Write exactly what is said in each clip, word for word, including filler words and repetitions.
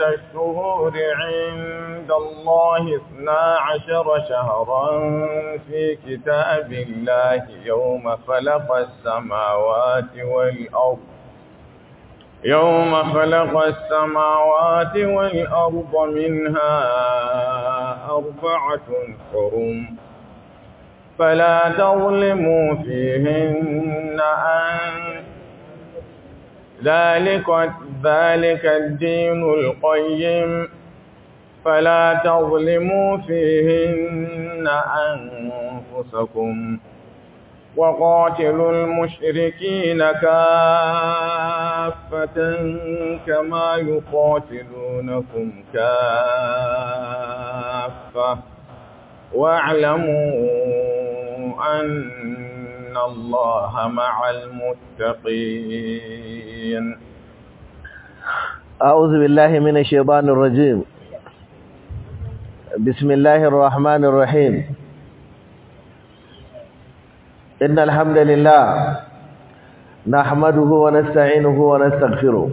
الشهور عند الله اثنا عشر شهرا في كتاب الله يوم خلق السماوات والأرض يوم خلق السماوات والأرض منها أربعة حرم فلا تظلموا فيهن أن ذلك ذلك الدين القيم فلا تظلموا فيهن أنفسكم وقاتلوا المشركين كافة كما يقاتلونكم كافة واعلموا أن الله مع المتقين. أعوذ بالله من الشيطان الرجيم. بسم الله الرحمن الرحيم. إن الحمد لله نحمده ونستعينه ونستغفره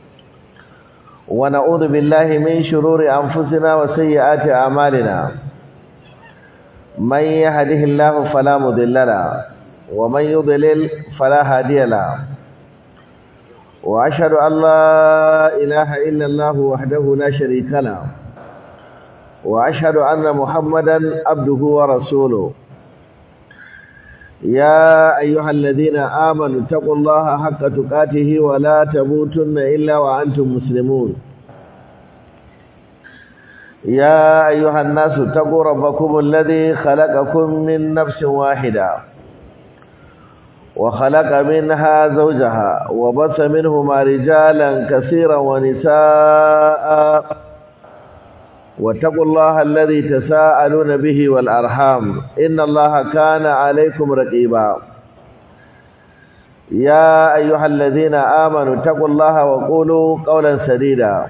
ونعوذ بالله من شرور أنفسنا وسيئات أعمالنا. من يهده الله فلا مضل له ومن يضلل فلا هادي له وأشهد أن لا إله إلا الله وحده لا شريك له وأشهد أن محمدا عبده ورسوله. يا أيها الذين آمنوا اتقوا الله حق تقاته ولا تموتن إلا وأنتم مسلمون. يا أيها الناس اتقوا ربكم الذي خلقكم من نفس واحدة وخلق منها زوجها وبث منهما رجالا كثيرا ونساء واتقوا الله الذي تساءلون به والأرحام إن الله كان عليكم رقيبا. يا أيها الذين آمنوا اتقوا الله وقولوا قولا سديدا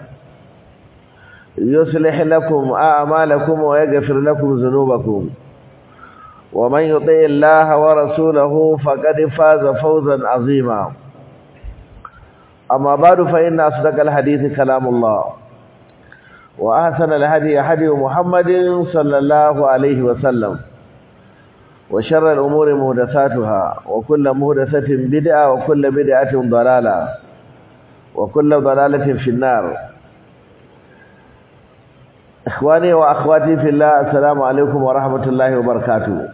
يصلح لكم أعمالكم ويغفر لكم ذنوبكم ومن يطع الله ورسوله فقد فاز فوزا عظيما. أما بعد فإن أصدق الحديث كلام الله وأحسن الهدي هدي محمد صلى الله عليه وسلم وشر الأمور محدثاتها وكل محدثة بدعة وكل بدعة ضلالة وكل ضلالة في النار. إخواني وأخواتي في الله السلام عليكم ورحمة الله وبركاته.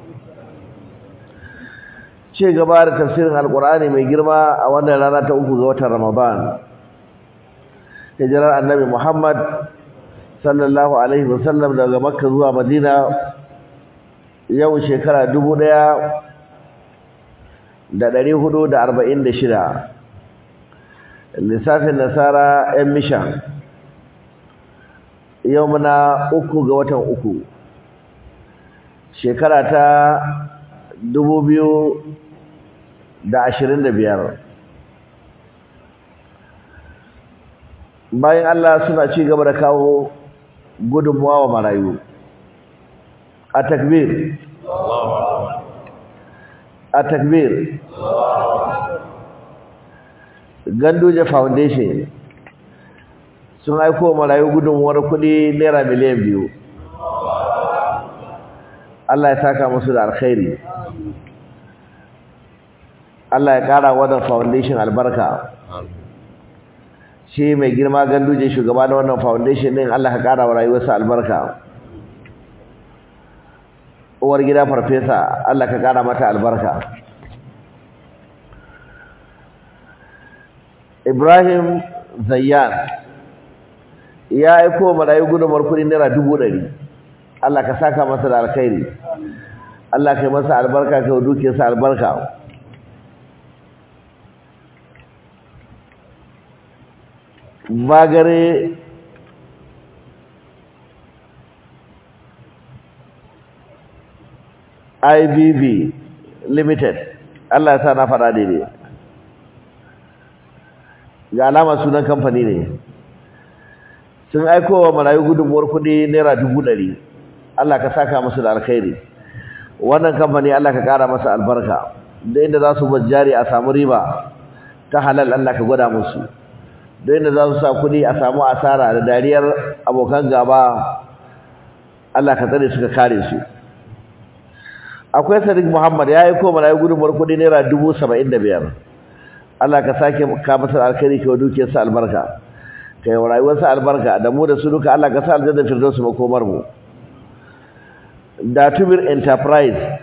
شيء gaba da tafsirin Alƙur'ani mai girma a wannan rana ta uku ga watan Ramadan. Hijirar Annabi Muhammad sallallahu alaihi wasallam daga Makka zuwa Madina yau shekara dubu ɗaya da ɗari hudu da arba'in da shida. Lissafin Nasara ‘yan mishan yau muna uku ga watan uku shekara ta dubu biyu da ashirin da biyar. Bayan Allah suna ci gaba da kawo gudunmuwa wa marayu. A takbir a takbir Ganduje Foundation sun aiko marayu gudunmuwar kuɗi naira miliyan biyu. Allah ya saka musu da alkhairi. Allah ya ƙara wannan foundation albarka. Shi mai girma Ganduje shugaba na wannan foundation din, Allah ya ƙara wa rayuwarsa albarka. Uwar gida farfesa, Allah ka ƙara mata albarka. Ibrahim Zayyan ya aiko marayu gudunmuwar kuɗi naira dubu ɗari. Allah ka saka masa da alkhairi. Allah ka yi masa albarka, ka yi dukiyarsa albarka. Bagare I B B Limited, Allah ya sa na faɗa daidai. Ga alama sunan kamfani ne. Sun aiko wa marayu gudunmuwar kuɗi naira dubu ɗari. Allah ka saka musu da alkhairi. Wannan kamfani Allah ka ƙara masa albarka. Da inda za su bar jari a samu riba ta halal, Allah ka gwada musu. don yadda za su sa kuɗi a samu asara da dariyar abokan gaba. Allah ka tsare suka kare su. Akwai Sadiq Muhammad ya yi ko marayu gudunmuwar kuɗi naira dubu saba'in da biyar. Allah ka sake ka masa alkhairi ka dukiyarsa albarka, ka yi rayuwarsa albarka, da mu da su duka Allah ka sa aljanna firdausu makomar mu. Da Tubir Enterprise,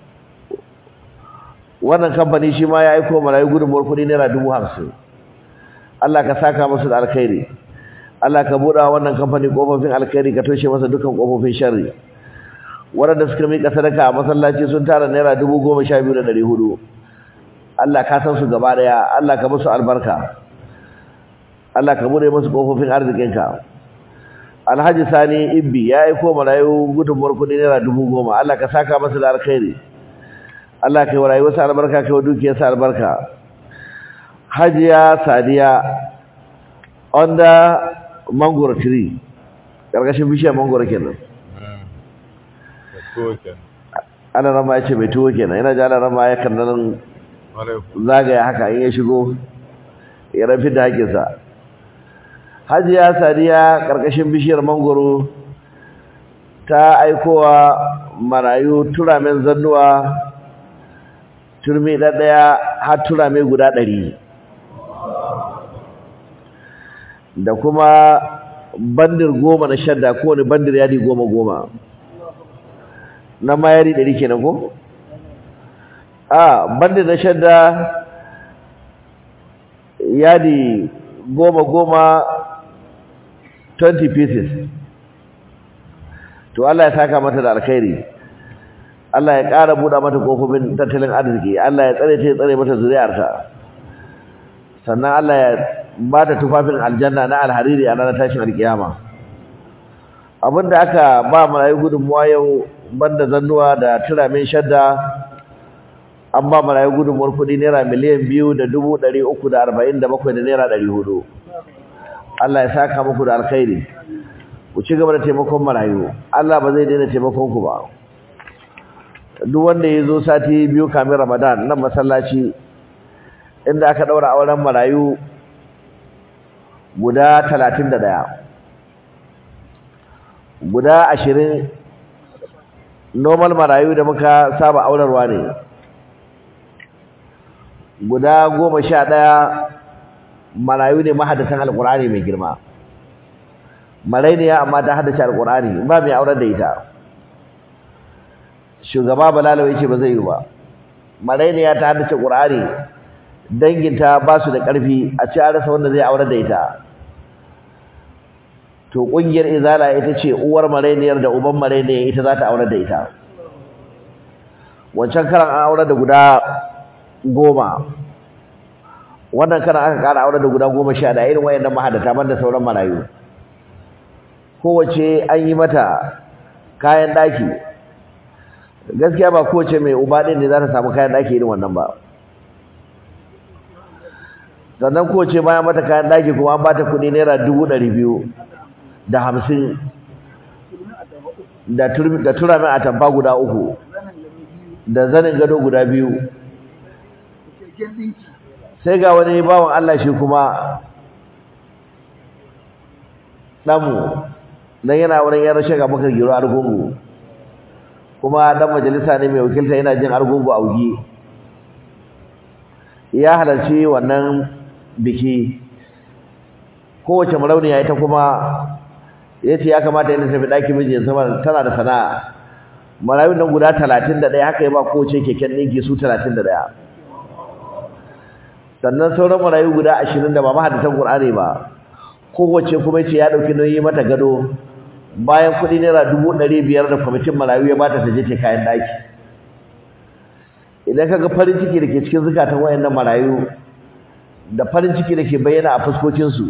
wannan kamfani shi ma ya yi ko marayu gudunmuwar kuɗi naira dubu hamsin. Allah ka saka musu da alkhairi, Allah ka buɗa wannan kamfani ƙofofin alkhairi, ka toshe masa dukkan ƙofofin sharri. Waɗanda suka miƙa sadaka a masallaci sun tara naira dubu goma sha biyu da ɗari hudu. Allah ka san su gaba ɗaya, Allah ka musu albarka, Allah ka buɗe musu ƙofofin arzikinka. Alhaji Sani Ibbi ya yi ko marayu gudunmuwar kuɗi naira dubu goma. Allah ka saka masa da alkhairi, Allah ka yi wa rayuwarsa albarka, ka yi wa dukiyarsa albarka. Hajiya Sadiya under mangoro tree, ƙarƙashin bishiyar mangoro kenan. Ana rama ya ce mai tuwo kenan, yana ji ana rama ya kan nan zagaya haka in ya shigo ya rafi da haƙinsa. Hajiya Sadiya ƙarƙashin bishiyar mangoro ta aikowa marayu turamen zannuwa turmi ɗaɗɗaya har turame guda ɗari, da kuma bandir goma na shadda, kowane bandir yadi goma goma, na ma yadi ɗari kenan ko? A bandir na shadda yadi goma goma twenty pieces. To Allah ya saka mata da alkhairi, Allah ya ƙara buɗa mata ƙofofin tattalin arziki, Allah ya tsare ta ya tsare mata zuriyarta, sannan Allah ya ba ta tufafin aljanna na alhariri a ranar tashin alkiyama. Abinda aka ba marayu gudunmuwa yau banda zannuwa da turamin shadda, an ba marayu gudunmuwar kuɗi naira miliyan biyu da dubu ɗari uku da arba'in da bakwai da naira ɗari hudu. Allah ya saka muku da alkhairi, ku ci gaba da taimakon marayu, Allah ba zai daina taimakon ku ba. Duk wanda ya zo sati biyu kamin Ramadan nan masallaci inda aka ɗaura auren marayu guda talatin da ɗaya, guda ashirin normal marayu da muka saba aurarwa ne, guda goma sha ɗaya marayu ne mahaddatan alƙur'ani mai girma. Marainiya amma ta haddace alƙur'ani, ba mai aurar da ita. Shugaba Balalawa yace ba zai yi ba. Marainiya ta haddace ƙur'ani, danginta ba su da ƙarfi, a ce an rasa wanda zai aurar da ita. To ƙungiyar Izala ita ce uwar marainiyar da uban marainiyar, ita za ta aurar da ita. Wancan karan an aurar da guda goma, wannan karan aka ƙara aurar da guda goma sha ɗaya, irin wayannan mahaddata banda sauran marayu. Kowace an yi mata kayan ɗaki, gaskiya ba kowace mai uba ɗin ne za ta samu kayan ɗaki irin wannan ba. Sannan kowace bayan mata kayan ɗaki kuma an ba ta kuɗi naira dubu ɗari biyu da hamsin da turamin atamfa guda uku da zanin gado guda biyu. Sai ga wani bawan Allah shi kuma ɗanmu dan yana wurin yan rashin Abubakar Giro Argungu, kuma dan majalisa ne mai wakilta yana jin Argungu Augi, ya halarci wannan biki. Kowace marauniya ita kuma yace ya kamata yana tafi ɗakin mijin sama, tana da sana'a. Marayun nan guda talatin da ɗaya, haka ya ba kowace keken ɗinki su talatin da ɗaya. Sannan sauran marayu guda ashirin da ba mahaddatan Qur'ani ba, kowace kuma yace ya ɗauki nauyi mata gado, bayan kuɗi naira dubu ɗari biyar da kwamitin marayu ya bata ta je ta kayan ɗaki. Idan kaga farin ciki da ke cikin zukatan wayannan marayu da farin ciki da ke bayyana a fuskokinsu,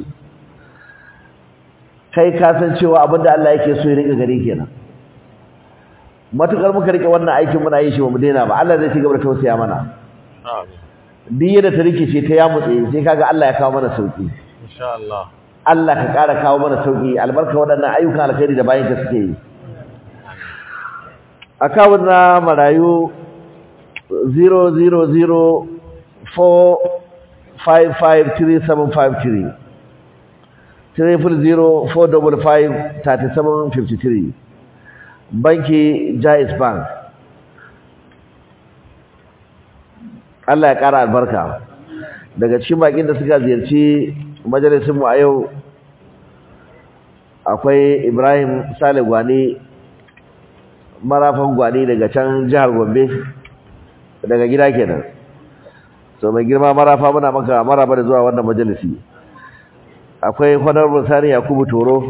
kai ka san cewa abin da Allah yake so ya rika gare kenan. Matukar muka rike wannan aikin muna yin shi ba mu daina ba, Allah zai ci gaba da tausaya mana. Amin. Duk yadda ta rikice ta ya mutse, sai kaga Allah ya kawo mana sauki. Insha Allah. Allah ka ƙara kawo mana sauki, albarka waɗannan ayyukan alkhairi da bayan ka suke yi. Akawun na marayu zero zero zero four five five three seven five three, triple zero four double five thirty seven fifty three banki Jais Bank. Allah ya ƙara albarka. Daga cikin bakin da suka ziyarci majalisin mu a yau akwai Ibrahim Sale Gwani, marafan Gwani daga can jihar Gombe, daga gida kenan. So mai girma marafa muna maka maraba da zuwa wannan majalisi. Akwai Honorable Sani Yakubu Toro,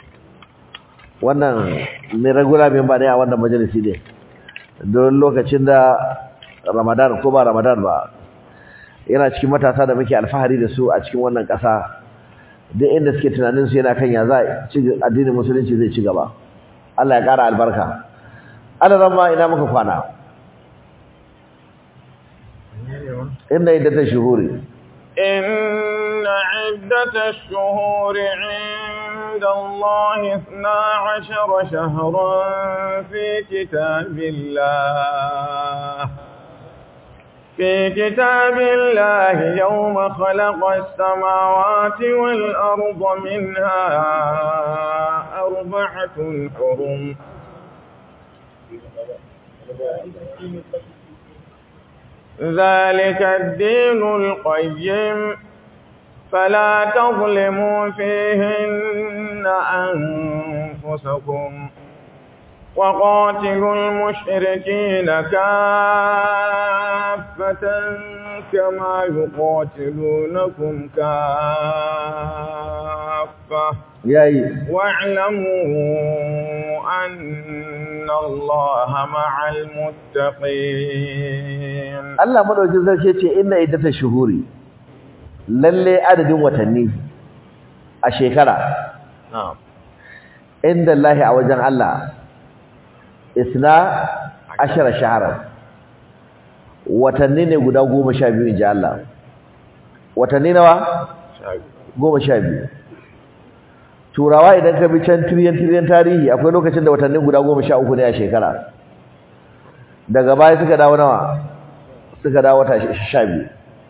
wannan mai regular member ne a wannan majalisi ne. Don lokacin da Ramadan ko ba Ramadan ba, yana cikin matasa da muke alfahari da su a cikin wannan ƙasa. Duk inda suke tunanin su yana kan ya za ci addinin musulunci zai ci gaba. Allah ya ƙara albarka. Allah zama ina muka kwana. Inna iddatash shuhuri. Inna iddatash shuhuri 'inda Allahi اثنا عشر shahran fi kitabillah. في كتاب الله يوم خلق السماوات والأرض منها أربعة حرم ذلك الدين القيم فلا تظلموا فيهن أنفسكم وقاتلوا المشركين كافة كما يقاتلونكم كافة واعلموا أن الله مع المتقين. الله مدوجin sarki ce inna iddatash shuhuri, lalle adadin watanni a shekara na'am inda Allah a wajen Allah isna ashara shahara, watanni ne guda goma sha biyu inji Allah. Watanni nawa? Goma sha biyu. Turawa idan ka bi can tiriyan tiriyan tarihi akwai lokacin da watanni guda goma sha uku ne a shekara. Daga baya suka dawo nawa? Suka dawo wata sha biyu.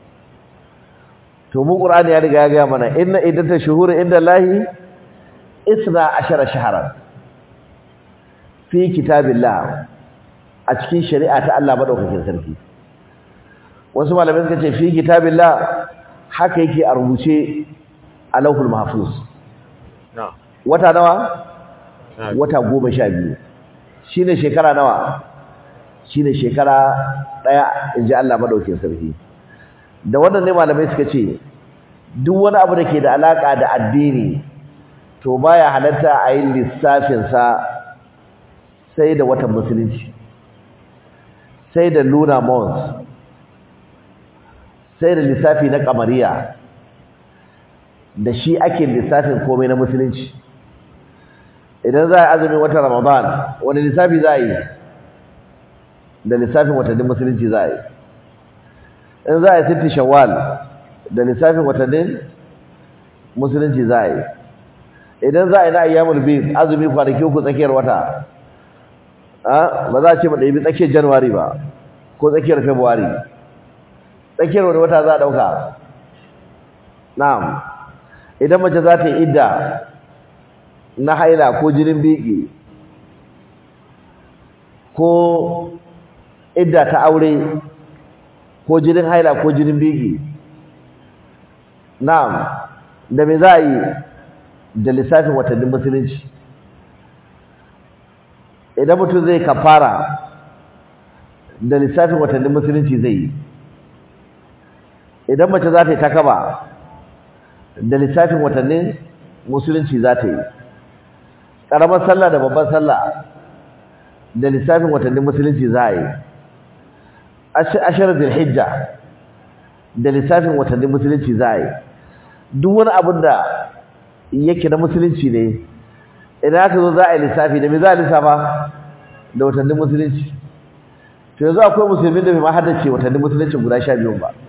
To mu Qur'ani ya riga ya ga mana inna iddatash shuhuri inda Allahi isna ashara shahara fi kitabillah, a cikin shari'a ta Allah madaukakin sarki. Wasu malamai suka ce fi kitabillah haka yake a rubuce a lauhul mahfuz. Wata nawa? Wata goma sha biyu. Shine shekara nawa? Shine shekara daya inji Allah madaukakin sarki. Da wannan ne malamai suka ce duk wani abu da ke da alaka da addini to baya halatta a yi lissafin sa sai da watan musulunci, sai da lunar month, sai da lissafi na kamariya, da shi ake lissafin komai na musulunci. Idan za a yi azumin watan Ramadan wani lissafi za a yi? Da lissafin watannin musulunci za a yi. In za a yi sitti shawwal da lissafin watannin musulunci za a yi. Idan za a yi na ayyamul bid azumi kwanaki uku tsakiyar wata, ba za a ce mu ɗabi tsakiyar Januwari ba ko tsakiyar February. Tsakiyar wani wata za a ɗauka? Na'am. Idan mace za ta yi idda na haila ko jinin biki ko idda ta aure ko jinin haila ko jinin biki, na'am, da me za a yi? Da lissafin watannin musulunci. Idan mutum zai kafara da lissafin watannin musulunci zai yi. Idan mace za ta yi takaba da lissafin watannin musulunci za ta yi. Ƙaramar sallah da babban sallah da lissafin watannin musulunci za a yi. Ashar Zulhijja da lissafin watannin musulunci za a yi. Duk wani abin da yake na musulunci ne, idan aka zo za a yi lissafi da me za a lissafa? Da watannin musulunci. To yanzu akwai musulmin da bai ma haddace watannin musulunci guda sha biyu ba.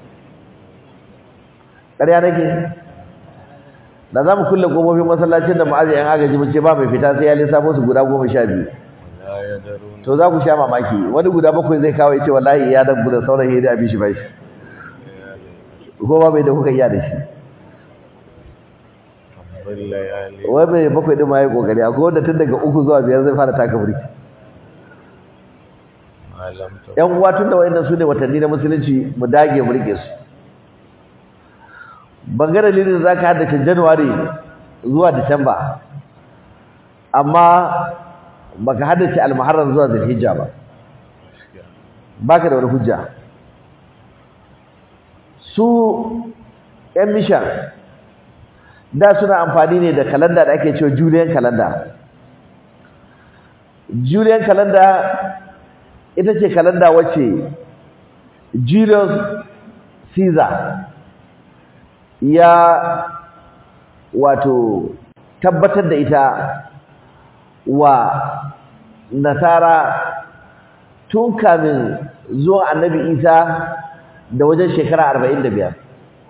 ƙarya nake? Da za mu kulle ƙofofin masallacin da ma'azi yan agaji mun ce ba mai fita sai ya lissafo su guda goma sha biyu. To za ku sha mamaki, wani guda bakwai zai kawo ya ce wallahi ya dan guda sauran ya da abin shi bai shi. Ko ba bai da kuka iya da shi. الليالي wai mai bakwai din ma yayi kokari akwai wanda tun daga uku zuwa biyar zai fara taka burki ما لم تكن yan uwa tun da wayannan su ne watanni na musulunci mu dage mu rike su bangaren dalilin da zaka haddace January zuwa December amma baka haddace al-Muharram zuwa Zulhijja ba baka da wani hujja su yan mishan da suna amfani ne da kalanda da ake cewa Julian calendar Julian calendar ita ce kalanda wacce Julius Caesar ya wato tabbatar da ita wa nasara tun kamin zuwan annabi Isa da wajen shekara arba'in da biyar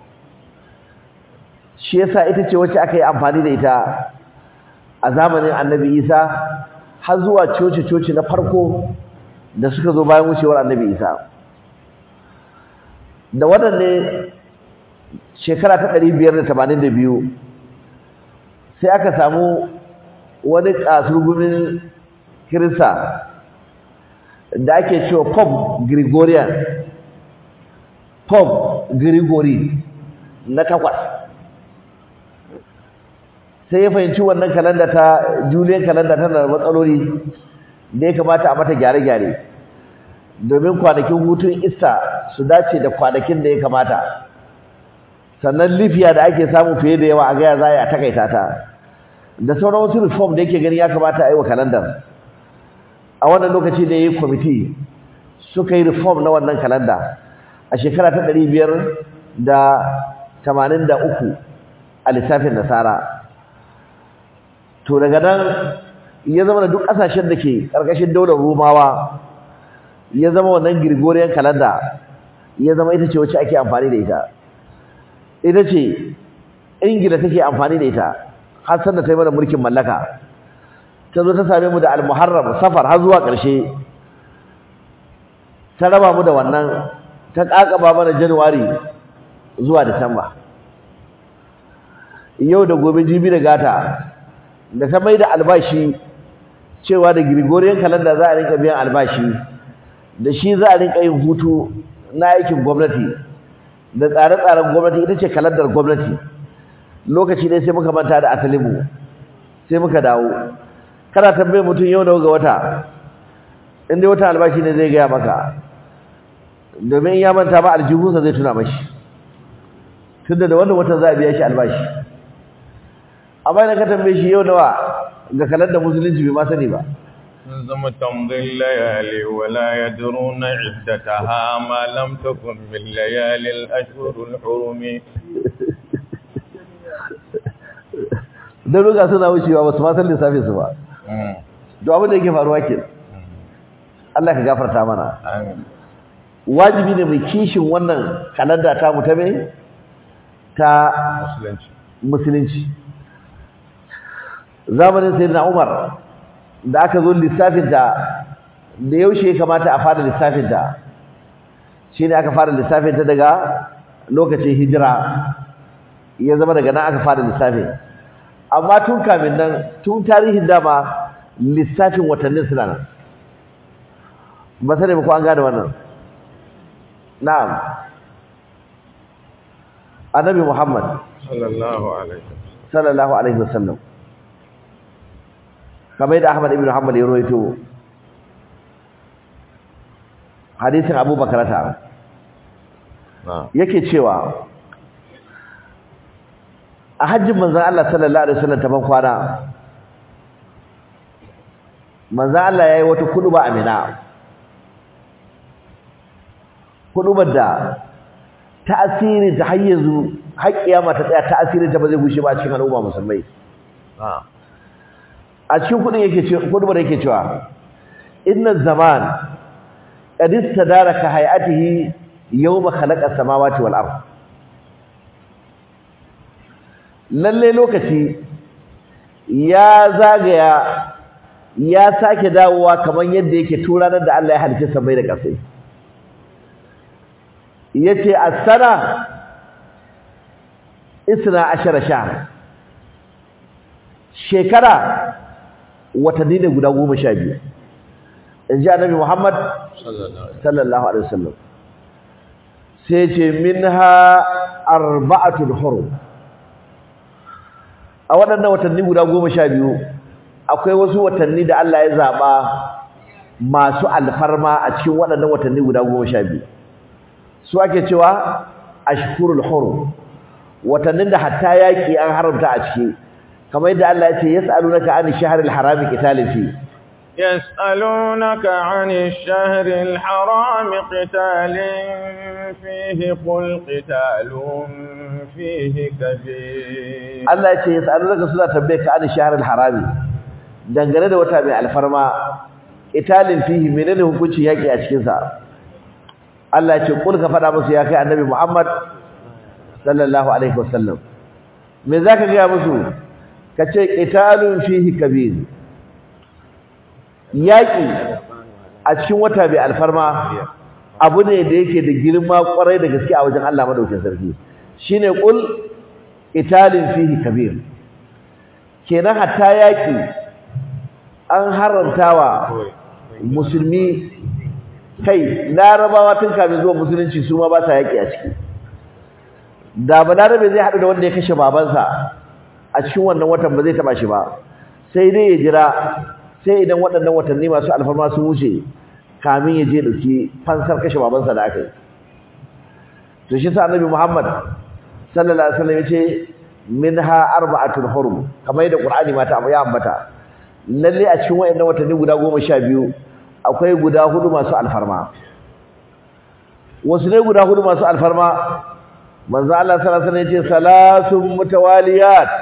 shi yasa ita ce wacce aka yi amfani da ita a zamanin annabi Isa har zuwa coci-coci na farko da suka zo bayan wucewar annabi Isa da waɗanne shekara ta ɗari biyar da tamanin da biyu sai aka samu wani kasurgumin kirista da ake cewa Pope Gregorian Pope Gregory na takwas sai ya fahimci wannan kalanda ta Julian kalanda tana da matsaloli da ya kamata a mata gyare-gyare domin kwanakin hutun Easter su dace da kwanakin da ya kamata sannan lifiya da ake samu fiye da yawa a gaya za a takaita ta da sauran wasu reform da yake gani ya kamata a yi wa kalandar a wannan lokaci da ya yi kwamiti suka yi reform na wannan kalanda a shekara ta ɗari biyar da tamanin da uku a lissafin nasara to daga nan ya zama da duk ƙasashen da ke ƙarƙashin daular Romawa ya zama wannan Gregorian calendar ya zama ita ce wacce ake amfani da ita ita ce Ingila take amfani da ita har sanda ta yi mana mulkin mallaka ta zo ta same mu da al-Muharram Safar har zuwa ƙarshe ta raba mu da wannan ta ƙaƙaba mana January zuwa Disamba yau da gobe jibi da gata da ta mai da albashi cewa da Gregorian calendar za a rinka biyan albashi da shi za a rinka yin hutu na aikin gwamnati da tsare-tsaren gwamnati ita ce kalandar gwamnati lokaci ne sai muka manta da asalinmu sai muka dawo kana tambaye mutum yau da ga wata inda wata albashi ne zai gaya maka domin ya manta ba aljihunsa zai tuna mashi tunda da wannan watan za a biya shi albashi amma idan ka tambaye shi yau nawa ga kalandar musulunci bai ma sani ba ثم تمضي الليالي ولا يدرون عدتها ما لم تكن من ليالي الأشهر الحرم dan ruga suna wucewa ba su ma san lissafin su ba to abin da yake faruwa ke Allah ka gafarta mana amin wajibi ne mai kishin wannan kalanda ta mu ta me ta musulunci musulunci zamanin sayyidina Umar da aka zo lissafin da da yaushe ya kamata a fara lissafin da shine aka fara lissafin ta daga lokacin hijira ya zama daga nan aka fara lissafin amma tun kamin nan tun tarihin dama lissafin watannin suna nan ba sai ba ko an gane wannan na'am annabi Muhammad sallallahu alaihi sallallahu alaihi wasallam kamar yadda Ahmad ibn Hanbal ya rawaito hadisin Abu Bakrata yake cewa a hajjin manzon Allah sallallahu alaihi wasallam ta ban kwana manzon Allah yayi wata kuduba a Mina kudubar da ta'asirin ta har yanzu har kiyama ta tsaya ta'asirin ta ba zai gushe ba cikin al'umma musulmai a cikin kudin yake cewa kudubar yake cewa inna zaman qad istadaraka hay'atihi yawma khalaqa samawati wal ard lalle lokaci ya zagaya ya sake dawowa kaman yadda yake turanar da Allah ya halice samai da ƙasa yace as-sana isna ashara shahr shekara watanni ne guda goma sha biyu in ji annabi Muhammad sallallahu alaihi wasallam sai ce minha arba'atul hurum a waɗannan watanni guda goma sha biyu akwai wasu watanni da Allah ya zaɓa masu alfarma a cikin waɗannan watanni guda goma sha biyu su ake cewa ashhurul hurum watannin da hatta yaƙi an haramta a ciki kamar yadda Allah ya ce yas'alunaka 'anil shahril harami qitalin fi يسألونك عن الشهر الحرام قتال فيه قل قتال فيه كبير Allah ya ce yas'alunaka suna tambayeka 'anil shahril harami dangane da wata mai alfarma qitalin fihi menene hukuncin yaki a cikin sa Allah ya ce kul ka fada musu ya kai annabi Muhammad sallallahu alaihi wasallam me zaka ga musu kace qitalun fihi kabir yaki a cikin wata bai alfarma abu ne da yake da girma kwarai da gaske a wajen Allah madaukakin sarki shine kul qitalun fihi kabir kenan hatta yaki an haramtawa musulmi kai larabawa tun kafin zuwa musulunci su ma ba sa yaki a ciki da balarabe zai haɗu da wanda ya kashe babansa a cikin wannan watan ba zai taba shi ba sai dai ya jira sai idan waɗannan watanni masu alfarma sun wuce kamin ya je dauki fansar kashe babansa da aka yi to shi sa annabi Muhammad sallallahu alaihi wasallam yace minha arba'atul hurum kamar yadda Qur'ani ma ta ya ambata lalle a cikin wayannan watanni guda goma sha biyu akwai guda hudu masu alfarma wasu ne guda hudu masu alfarma manzo Allah sallallahu alaihi wasallam yace salasun mutawaliyat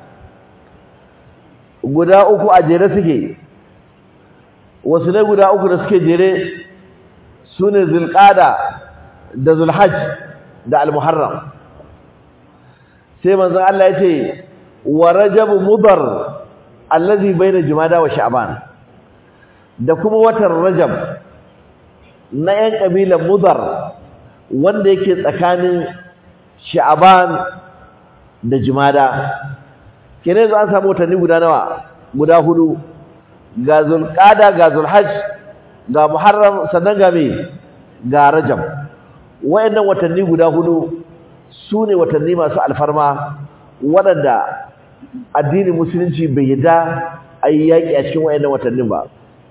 guda uku a jere suke wasu ne guda uku da suke jere sune zulqada da zulhajj da almuharram sai manzo Allah yace wa rajab mudar allazi baina jumada wa sha'ban da kuma watan rajab na yan kabilan mudar wanda yake tsakanin sha'ban da jumada kene zo an samu watanni guda nawa guda hudu ga zulqada ga zulhajj ga muharram sannan ga me ga rajab wayannan watanni guda hudu sune watanni masu alfarma wadanda addinin musulunci bai yadda ayi yaki a cikin wayannan watannin ba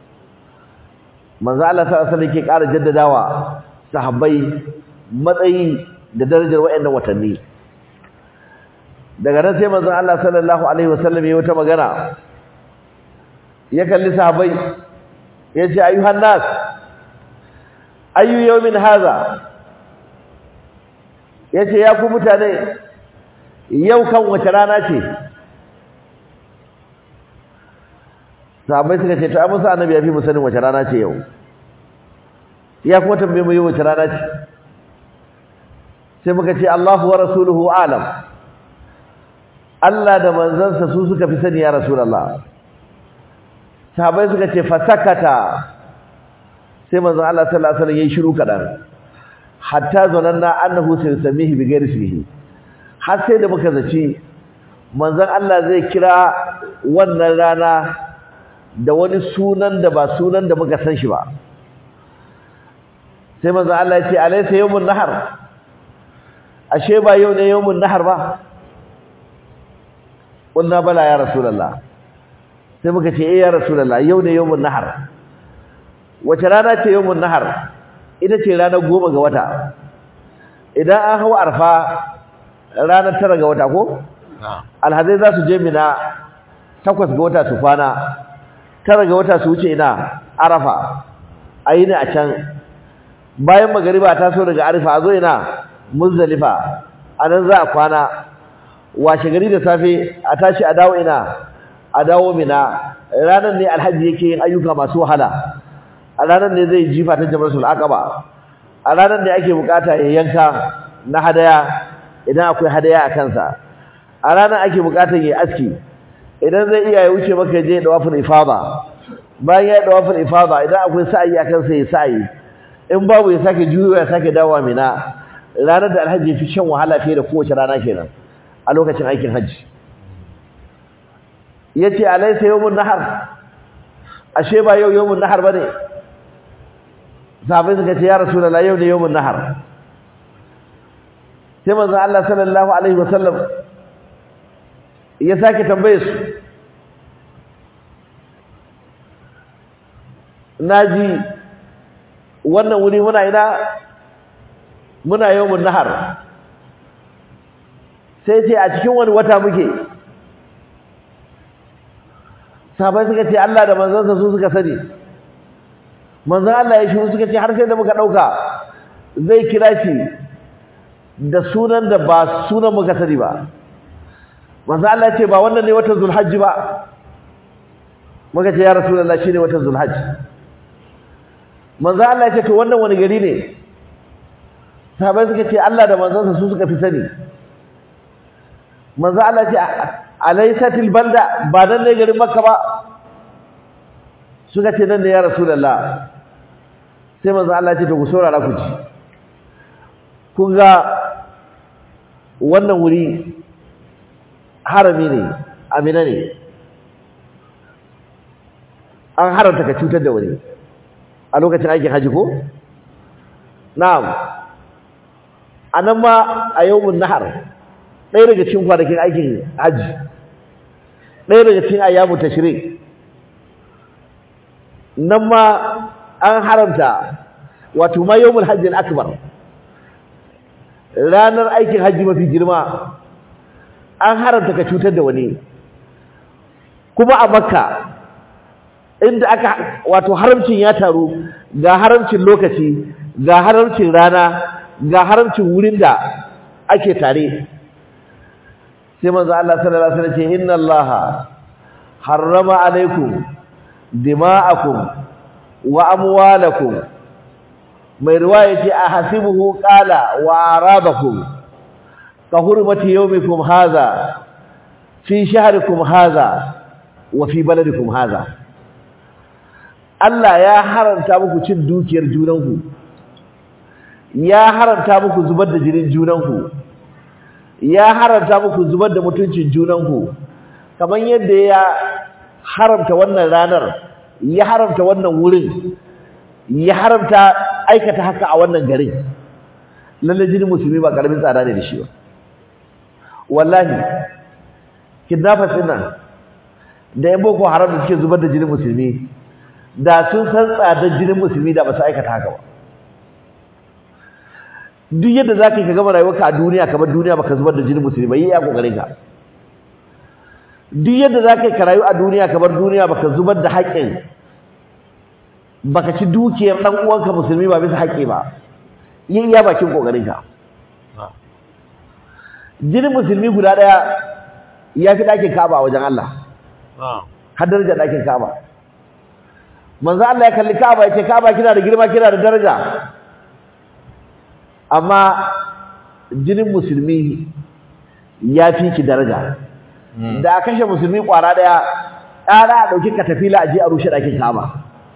manzo Allah sallallahu alaihi wasallam yake ƙara jaddadawa sahabbai matsayi da darajar wayannan watanni daga nan sai manzo Allah sallallahu alaihi wasallam yayi wata magana ya kalli sahabbai yace ayyuhan nas ayyu yawmin hadha yace ya ku mutane yau kan wace rana ce sahabbai suka ce to ai musa annabi ya fi mu sanin wace rana ce yau ya kuma tambaye mu yau wace rana ce sai muka ce Allahu wa rasuluhu alam Allah da manzansa su suka fi sani ya rasulullah sahabbai suka ce fasakata sai manzon Allah sallallahu alaihi wasallam yayi shiru kadan hatta zananna annahu sayusamihi bi ghairi ismihi har sai da muka zaci manzon Allah zai kira wannan rana da wani sunan da ba sunan da muka san shi ba sai manzon Allah ya ce alaysa yawmun nahar ashe ba yau ne yawmun nahar ba qulna bala ya rasulullah sai muka ce eh ya rasulullah yau ne yawmun nahar wace rana ce yawmun nahar ita ce ranar goma ga wata idan an hawa arfa ranar tara ga wata ko alhazai za su je mina takwas ga wata su kwana tara ga wata su wuce ina arafa ayi ne a can bayan magariba ta so daga arafa a zo ina muzdalifa anan za a kwana washe gari da safe a tashi a dawo ina a dawo mina ranar ne alhaji yake yin ayyuka masu wahala a ranar ne zai jifa ta jamratul aqaba a ranar ne ake bukata ya yanka na hadaya idan akwai hadaya a kansa a ranar ake bukatar ya aski idan zai iya ya wuce maka je dawafin ifada bayan ya dawafin ifada idan akwai sa'i a kansa ya sa'i in babu ya sake juyo ya sake dawowa mina ranar da alhaji fi shan wahala fiye da kowace rana kenan a lokacin aikin haji yace alaysa yawmun nahar ashe ba yau yawmun nahar bane sahabbai suka ce ya rasulullahi yau ne yawmun nahar sai manzo Allah sallallahu alaihi wasallam ya sake tambaye su naji wannan wuri muna ina muna yawmun nahar sai ce a cikin wani wata muke sahabbai suka ce Allah da manzansa su suka sani manzon Allah ya shiru suka ce har sai da muka dauka zai kira shi da sunan da ba sunan muka sani ba manzon Allah ya ce ba wannan ne watan Zulhajji ba muka ce ya Rasulullah shine watan Zulhajji manzon Allah ya ce to wannan wani gari ne sahabbai suka ce Allah da manzansa su suka fi sani manzon Allah ya ce alaysatil balda ba nan ne garin Makka ba suka ce nan ne ya Rasulullah sai manzo Allah ce to ku saurara ku ji kun ga wannan wuri harami ne amina ne an haranta ka cutar da wani a lokacin aikin haji ko na'am anan ma a yawmun nahar ɗaya daga cikin kwanakin aikin haji ɗaya daga cikin ayyamu tashrik nan ma an haramta wato ma yawmul hajji al-akbar ranar aikin hajji mafi girma an haramta ka cutar da wani kuma a makka inda aka wato haramcin ya taru ga haramcin lokaci ga haramcin rana ga haramcin wurin da ake tare sai manzo Allah sallallahu alaihi wasallam ce inna allaha harrama alaikum dima'akum wa amwalakum mai riwaya ce ahasibuhu qala wa arabakum ka hurmati yawmikum hadha fi shahrikum hadha wa fi baladikum hadha Allah ya haranta muku cin dukiyar junanku ya haranta muku zubar da jinin junanku ya haranta muku zubar da mutuncin junanku kamar yadda ya haramta wannan ranar ya haramta wannan wurin ya haramta aikata haka a wannan garin lalle jinin musulmi ba karamin tsada ne da shi ba wallahi kidnappers din nan da yan boko haram da suke zubar da jinin musulmi da sun san tsadar jinin musulmi da ba su aikata haka ba duk yadda zaka yi ka gama rayuwarka a duniya kamar duniya baka zubar da jinin musulmi ba yi ya kokarin ka duk yadda zaka yi ka rayu a duniya kamar duniya baka zubar da haƙƙin baka ci dukiyar dan uwanka musulmi ba bisa haƙƙi ba yin iya bakin kokarin ka jinin musulmi guda daya ya fi dakin Ka'aba wajen Allah har darajar dakin Ka'aba manzo Allah ya kalli Ka'aba yace Ka'aba kina da girma kina da daraja amma jinin musulmi ya fi ki daraja da kashe musulmi kwara daya ƙara a dauki katafila aje a rushe dakin Ka'aba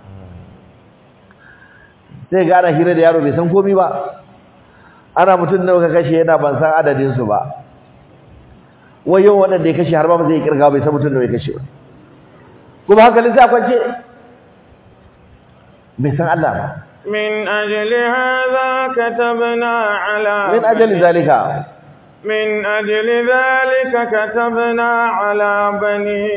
sai ga ana hira da yaro bai san komai ba ana mutun nawa ka kashe yana ban san adadin su ba wayo wanda ya kashe har ba zai kirga bai san mutun nawa ya kashe ba kuma haka ne sai kwance bai san Allah ba من أجل هذا كتبنا على من أجل ذلك من أجل ذلك كتبنا على بني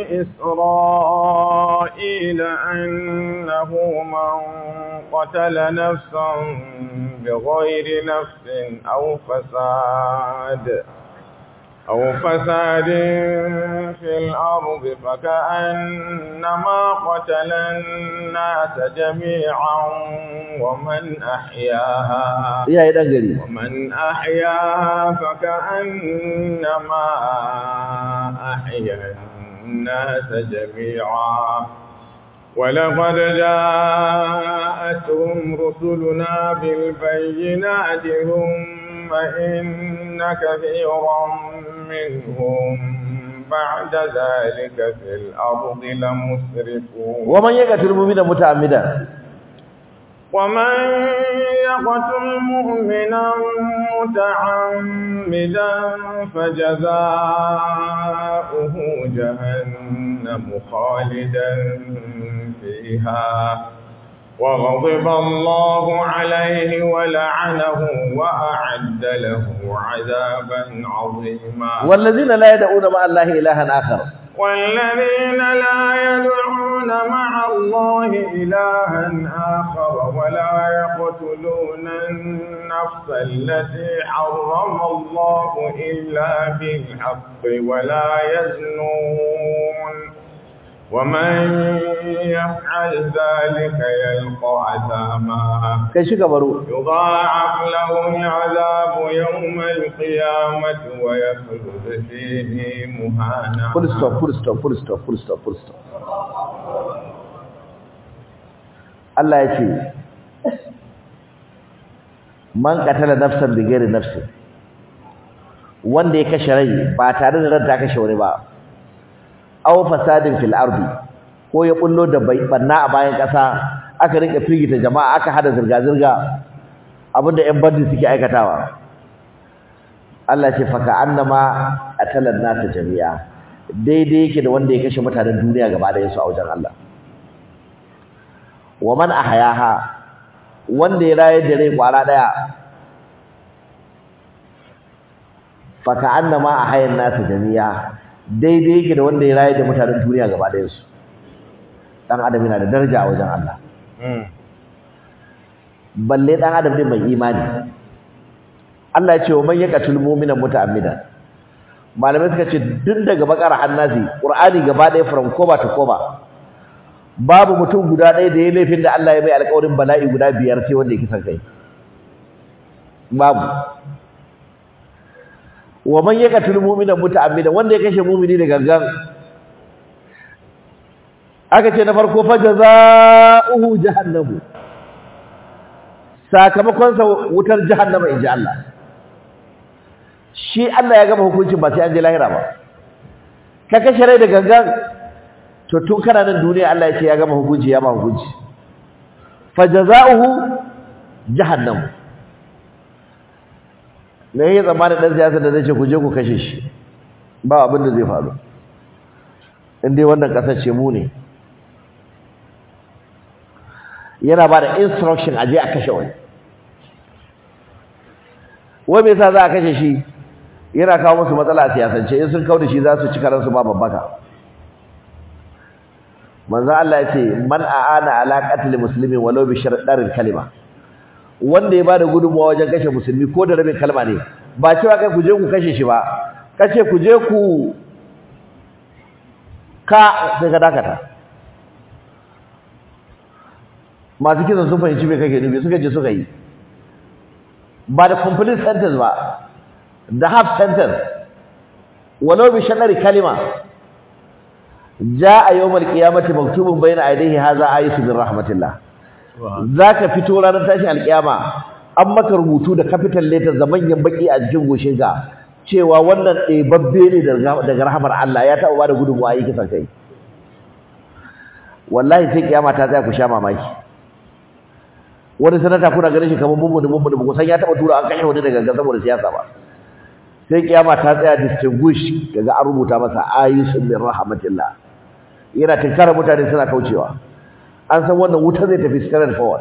إسرائيل أنه من قتل نفسا بغير نفس أو فساد أو فساد في الأرض فكأنما قتل الناس جميعا ومن أحياها ومن أحياها فكأنما أحيا الناس جميعا ولقد جاءتهم رسلنا بالبينات ثم إن كثيرا منهم بعد ذلك في الأرض لمسرفون ومن يقتل مؤمنا متعمدا ومن يقتل مؤمنا متعمدا فجزاؤه جهنم خالدا فيها وغضب الله عليه ولعنه وأعد له عذابا عظيما والذين لا يدعون مع الله إلها آخر والذين لا يدعون مع الله إلها آخر ولا يقتلون النفس التي حرم الله إلا بالحق ولا يزنون ومن يفعل ذلك يلقى عذابا يضاعف له العذاب يوم القيامة ويخلد فيه مهانا. Full stop, full stop, full stop, full stop, full stop. Allah ya ce man qatala nafsan bighairi nafsin, wanda ya kashe rai ba tare da ran ta kashe wani ba, aw fasadin fil ardi, ko ya bullo da banna a bayan kasa, aka rinka firgita jama'a, aka hada zirga zirga abinda ƴan bandi suke aikatawa. Allah ce faka annama atalan nasa jami'a, daidai yake da wanda ya kashe mutanen duniya gaba da yansu a wajen Allah. Wa man ahyaha, wanda ya raye da rai kwara daya, faka annama ahyan nasa jami'a, daidai yake da wanda ya raye da mutanen duniya gaba da yansu. Dan adam yana da daraja a wajen Allah. Balle dan adam din mai imani. Allah ya ce wa man yaqtul mu'mina muta'ammidan. Malamai suka ce duk daga bakara annasi, Qur'ani gaba ɗaya from koba to koba, babu mutum guda ɗaya da ya laifin da Allah ya mai alƙawarin bala'i guda biyar sai wanda ya kisan kai. Babu. Wa man yaqtul mu'mina muta'ammidan, wanda ya kashe mu'mini da gangan, aka ce na farko fa jazaohu jahannamu, sakamakon sa wutar jahannama inji Allah. Shi Allah ya gama hukuncin ba sai an je lahira ba. Ka kashe rai da gangan, to tun kana nan duniya Allah ya ce ya gama hukunci, ya ma hukunci. Fa jazaohu jahannamu. Me yake zamanin dan siyasa da zai ce ku je ku kashe shi, ba abin da zai faru. In dai wannan kasar ce mu ne, yana ba da instruction a je a kashe wani. Wai me yasa za a kashe shi? Yana kawo musu matsala a siyasance, in sun kawo da shi za su ci karansu ba babbaka. Manzo Allah ya ce man aana ala qatl muslimin walau bi sharɗarin kalima, wanda ya bada gudunmawa wajen kashe musulmi ko da rabin kalma ne, ba cewa kai ku je ku kashe shi ba, kace ku je ku ka sai ka dakata. Masu kisan sun fahimci me kake nufi, suka je suka yi, ba da complete sentence ba, da half sentence. Walau bi sharɗari kalima, jaa yawmal qiyamati maktubun bayna aydayhi hadha ayatu min rahmatillah. Zaka fito ranar tashin alkiyama, an maka rubutu da capital letter da manyan baki a jikin goshinka cewa wannan ɗebabbe ne daga rahmar Allah, ya taɓa bada gudunmuwa yi kisan kai. Wallahi sai kiyama ta tsaya ku sha mamaki. Wani sanata kuna ganin shi kamar mummuni mummuni, ba ku san ya taɓa tura an kashe wani daga gangan saboda siyasa ba. Sai kiyama ta tsaya distinguish kaga an rubuta masa ayatu min rahmatillah. Yana tinkara mutane suna kaucewa, an san wannan wuta zai tafi straight forward.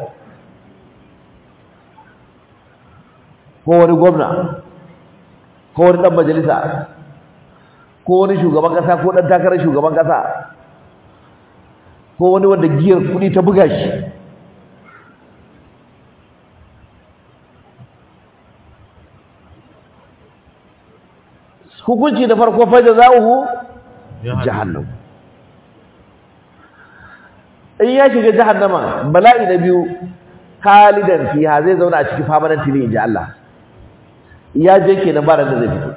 Ko wani gwamna, ko wani dan majalisa, ko wani shugaban kasa, ko dan takarar shugaban kasa, ko wani wanda giyar kudi ta buga shi, hukunci da farko fa jazaohu jahannam. In ya shiga jahannama, bala'i na biyu khalidan fiha, zai zauna a cikin permanent ne inji Allah. Ya je kenan ba da zai fito.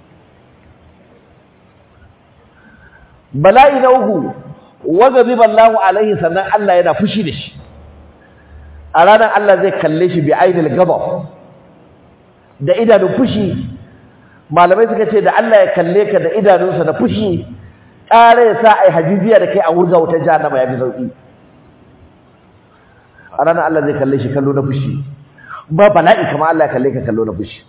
Bala'i na uku wa ghadiba Allahu alaihi, sannan Allah yana fushi da shi. A ranar Allah zai kalle shi bi ainil ghadab, da idanun fushi. Malamai suka ce da Allah ya kalle ka da idanunsa na fushi, ƙara ya sa ai hajijiya da kai a wurga wutar jahannama ya fi sauki. a ranar Allah zai kalle shi kallo na fushi ba bala'i kamar Allah ya kalle ka kallo na fushi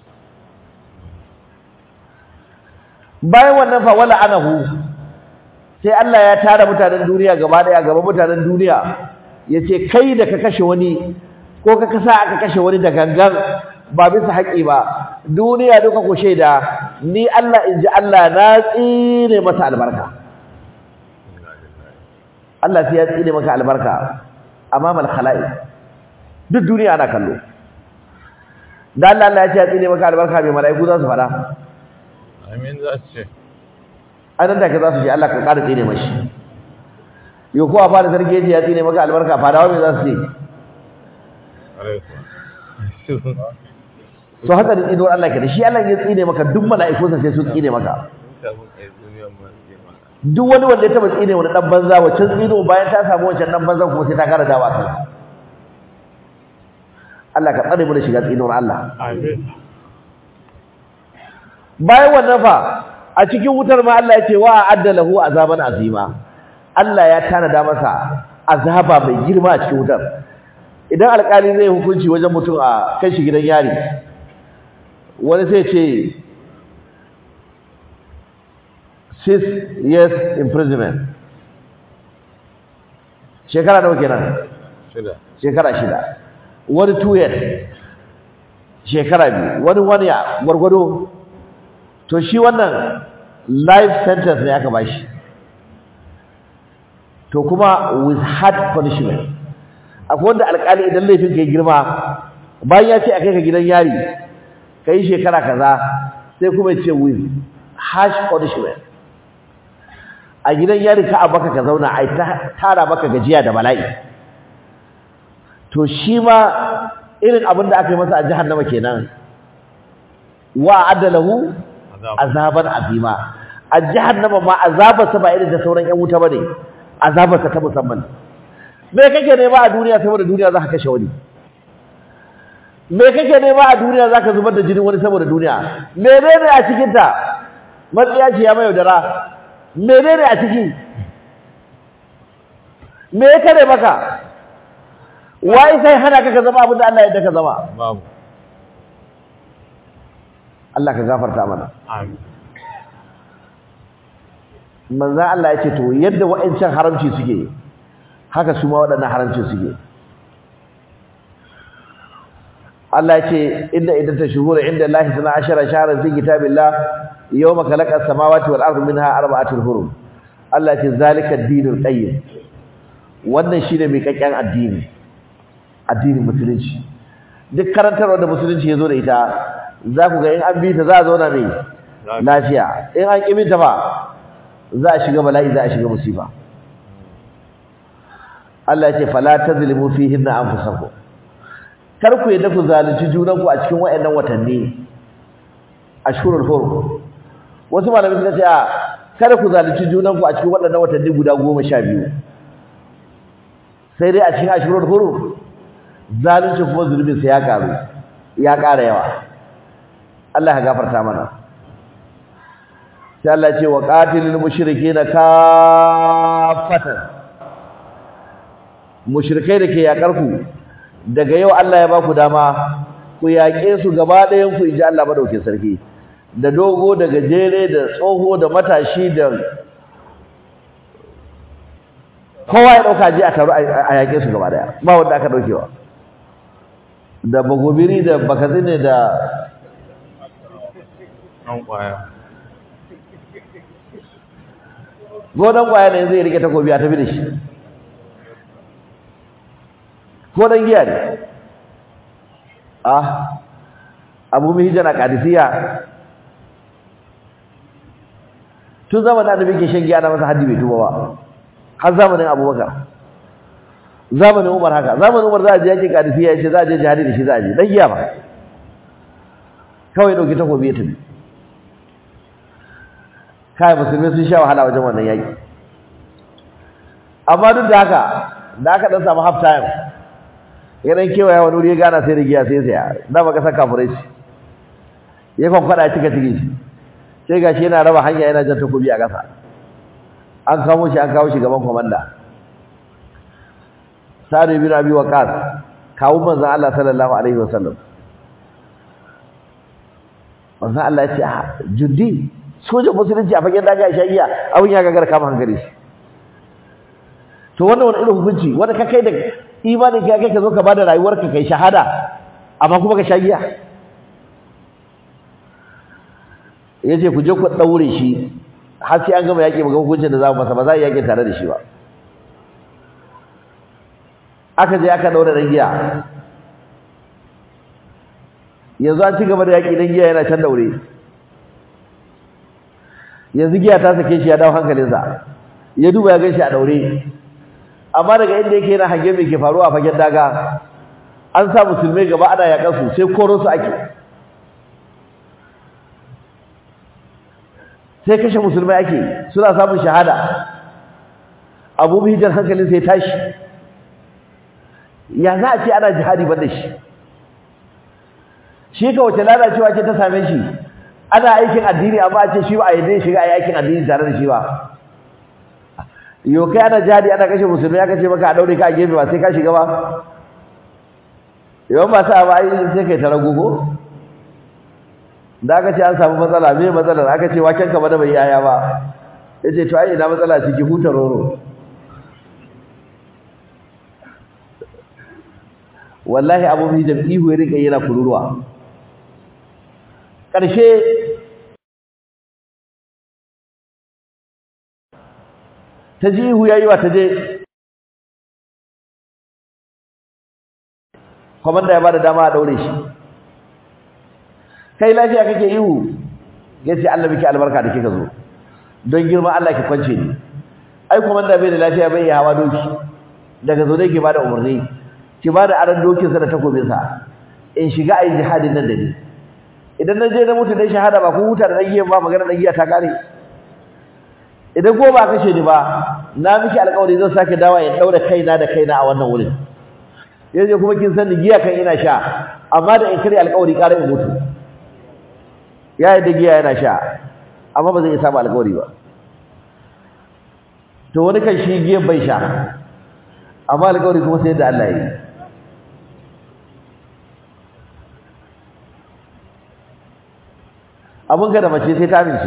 bayan wannan fa wala anahu sai Allah ya tara mutanen duniya gaba daya gaba mutanen duniya yace kai da ka kashe wani ko ka kasa aka kashe wani da gangan ba bisa haƙi ba duniya duka ku shaida ni Allah inji Allah na tsine masa albarka Allah sai ya tsine maka albarka amamal khala'i duk duniya ana kallo dan Allah Allah ya ce ya tsine maka albarka mai mala'iku za su fada amin za su ce anan da ka za su ce Allah ka ƙara tsine mashi yau ko a fara sarki yace ya tsine maka albarka fadawa me za su ce to haka da tsinuwar Allah ke da shi Allah ya tsine maka duk mala'ikunsa sai su tsine maka duk wani wanda ya taba tsine wani dan banza wacce tsino bayan ta samu wancan dan banzan kuma sai ta kara dawa kai Allah ka tsare mu da shiga tsinuwar Allah amin bayan wannan fa a cikin wutar ma Allah ya ce wa a'adda lahu azaban azima Allah ya tanada masa azaba mai girma a cikin wutar idan alƙali zai hukunci wajen mutum a kai shi gidan yari wani sai ce six years imprisonment shekara nawa kenan shida shekara shida wani two years shekara biyu wani wani ya gwargwado to shi wannan life sentence ne aka bashi to kuma with hard punishment akwai wanda alƙali idan laifin kai girma bayan ya ce a kai ka gidan yari kai shekara kaza sai kuma ya ce with harsh punishment a gidan yari ka abaka ka zauna ai tara maka gajiya da bala'i to shi ma irin abin da aka yi masa a jahannama kenan wa adalahu azaban azima a jahannama ma azabarsa ba irin da sauran yan wuta bane azabarsa ta musamman me kake nema a duniya saboda duniya zaka kashe wani me kake nema a duniya zaka zubar da jinin wani saboda duniya menene a cikin ta matsiya ce ya mai yaudara menene a ciki me ya kare maka wai sai hana ka ka zama abin da Allah ya yarda ka zama babu Allah ka gafarta mana amin manzon Allah ya ce to yadda wa'ancan haramci suke haka su ma waɗannan haramci suke Allah ya ce inda idan ta shuhura inda Allah sana ashara shahran fi kitabillah yawma khalaqa as-samawati wal ardi minha arba'atul hurum Allah ya ce zalika ad-dinul qayyim wannan shine mai kakken addini addinin musulunci duk karantarwar da musulunci ya zo da ita za ku ga in an bi ta za a zauna mai lafiya in an ƙi ta ba za a shiga bala'i za a shiga musiba Allah ya ce fala tazlimu fihinna anfusakum kar ku yadda ku zalunci junanku a cikin wayannan watanni ashhurul hurum wasu malamai suka ce a kar ku zalunci junanku a cikin waɗannan watanni guda goma sha biyu sai dai a cikin ashhurul hurum zalunci kuma zulubin sa ya karu ya ƙara yawa Allah ya gafarta mana sai Allah ya ce wa qatilul mushrikeena kaffatan mushrikai da ke yakar ku daga yau Allah ya ba ku dama ku yaƙe su gaba ɗayan ku inji Allah madaukakin sarki da dogo da gajere da tsoho da matashi da kowa ya dauka ji a taru a yaƙe su gaba ɗaya ba wanda aka daukewa da bagobiri da bakazine da an kwaya godan kwaya ne zai rike takobi a tafi da shi godan giya ne ah abu mai hijira kadisiya tun zamanin annabi ke shan giya na masa haddi bai tuba ba har zamanin abubakar zamanin umar haka zamanin umar za a je yake kadisiya ya ce za a je jihadi da shi za a je dan giya ba kawai dauki takobi ya tafi kai musulmi sun sha wahala wajen wannan yaki amma duk da haka da aka dan samu half time yanan kewaya wani wuri ya gana sai da giya sai saya da baka saka kafurai shi ya kon fada cika cike shi sai gashi yana raba hanya yana jan takobi a kasa an kawo shi an kawo shi gaban komanda Sa'd ibn Abi Waqqas kawo manzon Allah sallallahu alaihi wasallam manzon Allah ya ce Jundi sojan musulunci a fagen daga ya giya abin ya gagara kama hankali shi to wannan wani irin hukunci wanda ka kai da imanin ka kai ka zo ka bada rayuwarka kai shahada amma kuma ka shagiya yace ku je ku daure shi har sai an gama yaki muga hukuncin da za mu masa ba za a yaki tare da shi ba aka je aka daure dan giya yanzu an ci gaba da yaki dan giya yana can daure yanzu giya ta sake shi ya dawo hankalinsa ya duba ya ganshi a daure amma daga inda yake yana hange mai ke faruwa a fagen daga an sa musulmai gaba ana yakan su sai koro su ake sai kashe musulmai ake suna samun shahada Abu Mihdar hankalin sai tashi ya za a ce ana jihadi banda shi shi ka wace lalacewa ce ta same shi ana aikin addini amma a ce shi ba a yadda shiga a aikin addini tare da shi ba yau kai ana jihadi ana kashe musulmi aka ce maka a daure ka a gefe ba sai ka shiga ba yawan ba sa ba ai sai kai ta rago ko da aka ce an samu matsala me matsalar aka ce waken ka ba da bai yaya ba yace to ai ina matsala ciki huta roro wallahi Abu Mihdar ihu ya rika yana kururuwa ƙarshe ta ji ihu yayi wa ta je komanda ya bada dama a daure shi kai lafiya kake ihu yace Allah miki albarka da kika zo don girma Allah ki kwance ni ai komanda bai da lafiya bai ya hawa doki daga zo dai ki bada umarni ki bada aran dokin sa da takobin sa in shiga ayi jihadin nan da ni idan na je na mutu dai shahada ba ku huta da nagiyan ba magana nagiya ta kare idan ko ba kashe ni ba na miki alƙawari zan sake dawa in daura kaina da kaina a wannan wurin yaje kuma kin san giya kan ina sha amma da in kare alƙawari kare in mutu ya yi da giya yana sha amma ba zai saba alƙawari ba to wani kan shi giya bai sha amma alƙawari kuma sai da Allah yi abun ga da mace sai ta amince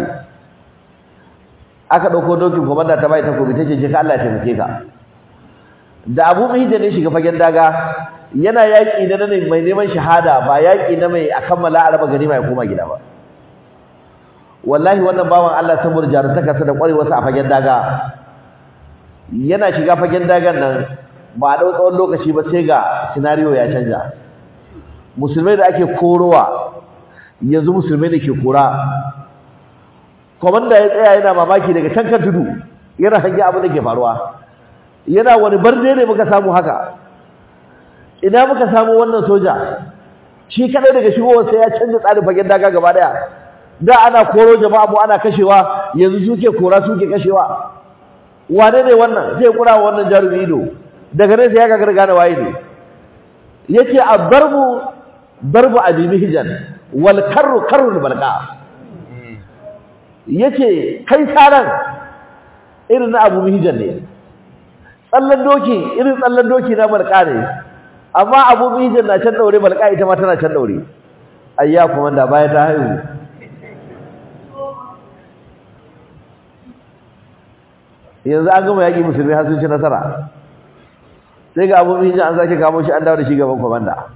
aka dauko dokin komanda ta bai ta gobe tace je ka Allah ya taimake ka da Abu Mihdar ne shiga fagen daga yana yaki da nan mai neman shahada ba yaki na mai akammala araba gani mai koma gida ba wallahi wannan bawan Allah saboda jarumtaka sa da kwarewarsa a fagen daga yana shiga fagen dagan nan ba a dau tsawon lokaci ba sai ga scenario ya canja musulmai da ake korowa yanzu musulmai da ke kora komanda ya tsaya yana mamaki daga can kan tudu yana hange abin da ke faruwa yana wani barde ne muka samu haka ina muka samu wannan soja shi kadai daga shigowar sai ya canza tsarin fagen daga gaba daya da ana koro jama'a mu ana kashewa yanzu suke kora suke kashewa wane ne wannan sai kura wannan jarumi ido daga nan sai ya ga gane waye ne yace adarbu darbu abi mihjan wal karru karrul balqa yace kai tsaran irin na abu mihjan ne tsallan doki irin tsallan doki na balqa ne amma abu mihjan na can daure balqa ita ma tana can daure ayya kuma da baya ta haihu yanzu an gama yaki musulmi har sun ci nasara sai ga abu mihjan an sake kamo shi an dawo da shi gaban komanda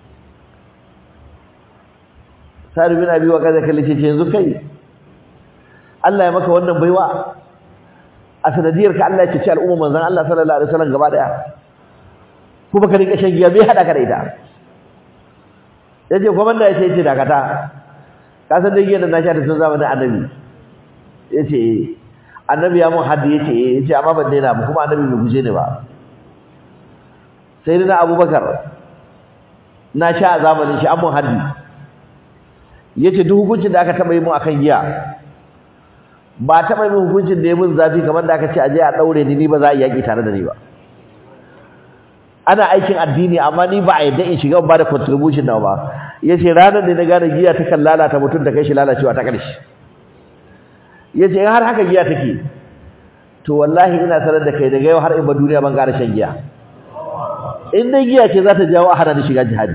Sa'd bin Abi Waqqas kalle ce yanzu kai Allah ya maka wannan baiwa a sanadiyar ka Allah ya ce al'umma manzon Allah sallallahu alaihi wasallam gaba daya kuma ka rinka shan giya bai hada ka da ita yace komanda ya ce yace dakata ka san dai giya da na sha ta sun zamanin annabi yace annabi ya mun haddi yace yace amma ban daina ba kuma annabi bai guje ni ba sayyidina Abubakar na sha a zamanin shi an mun haddi yace duk hukuncin da aka taba yi mu akan giya ba taba yi mu hukuncin da ya mun zafi kamar da aka ce aje a daure ni ni ba za a yaki tare da ni ba ana aikin addini amma ni ba a yadda in shiga ba da contribution nawa ba yace ranar da na gane giya ta kan lalata mutum da kai shi lalacewa ta karshe yace in har haka giya take to wallahi ina sanar da kai daga yau har in ba duniya ban ƙara shan giya in dai giya ce za ta jawo a hana da shiga jihadi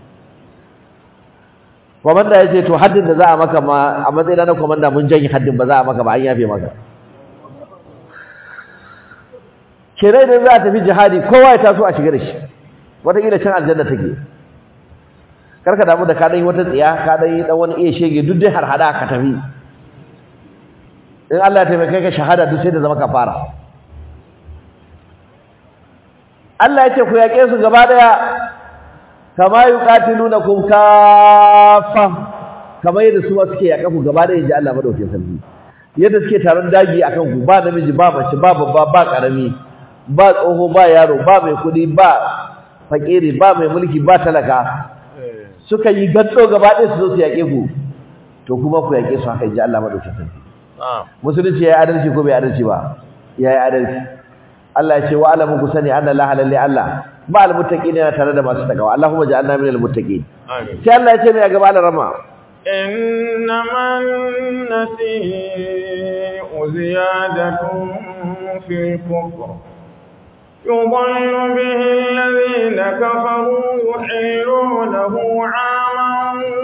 komanda ya ce to haddin da za a maka ma a matsayin na komanda mun janye haddin ba za a maka ba an yafe maka kenan idan za a tafi jihadi kowa ya taso a shiga da shi wataƙila can aljanna take karka damu da ka ɗan yi wata tsiya ka ɗan yi ɗan wani iya shege duk dai har hada ka tafi in Allah ya taimake ka shahada duk sai da zama kafara Allah ya ce ku yaƙe su gaba ɗaya kama yuqatilunakum kaffa kamar yadda su ma suke yaƙa ku gaba ɗaya inji Allah madaukakin sarki yadda suke taron dagi akan ku ba namiji ba mace ba babba ba karami ba tsoho ba yaro ba mai kuɗi ba fakiri ba mai mulki ba talaka suka yi gaddo gaba ɗaya su zo su yaƙe ku to kuma ku yaƙe su haka inji Allah madaukakin sarki musulunci yayi adalci ko bai adalci ba yayi adalci Allah ya ce wa alamu ku sani anna la halalle Allah ba almuttaqin yana tare da masu takawa Allahumma ja'alna minal muttaqin amin sai Allah ya ce mai gaba al-rama innaman nasi'u ziyadatun fil kufr يضل به الذين كفروا يحلونه عاما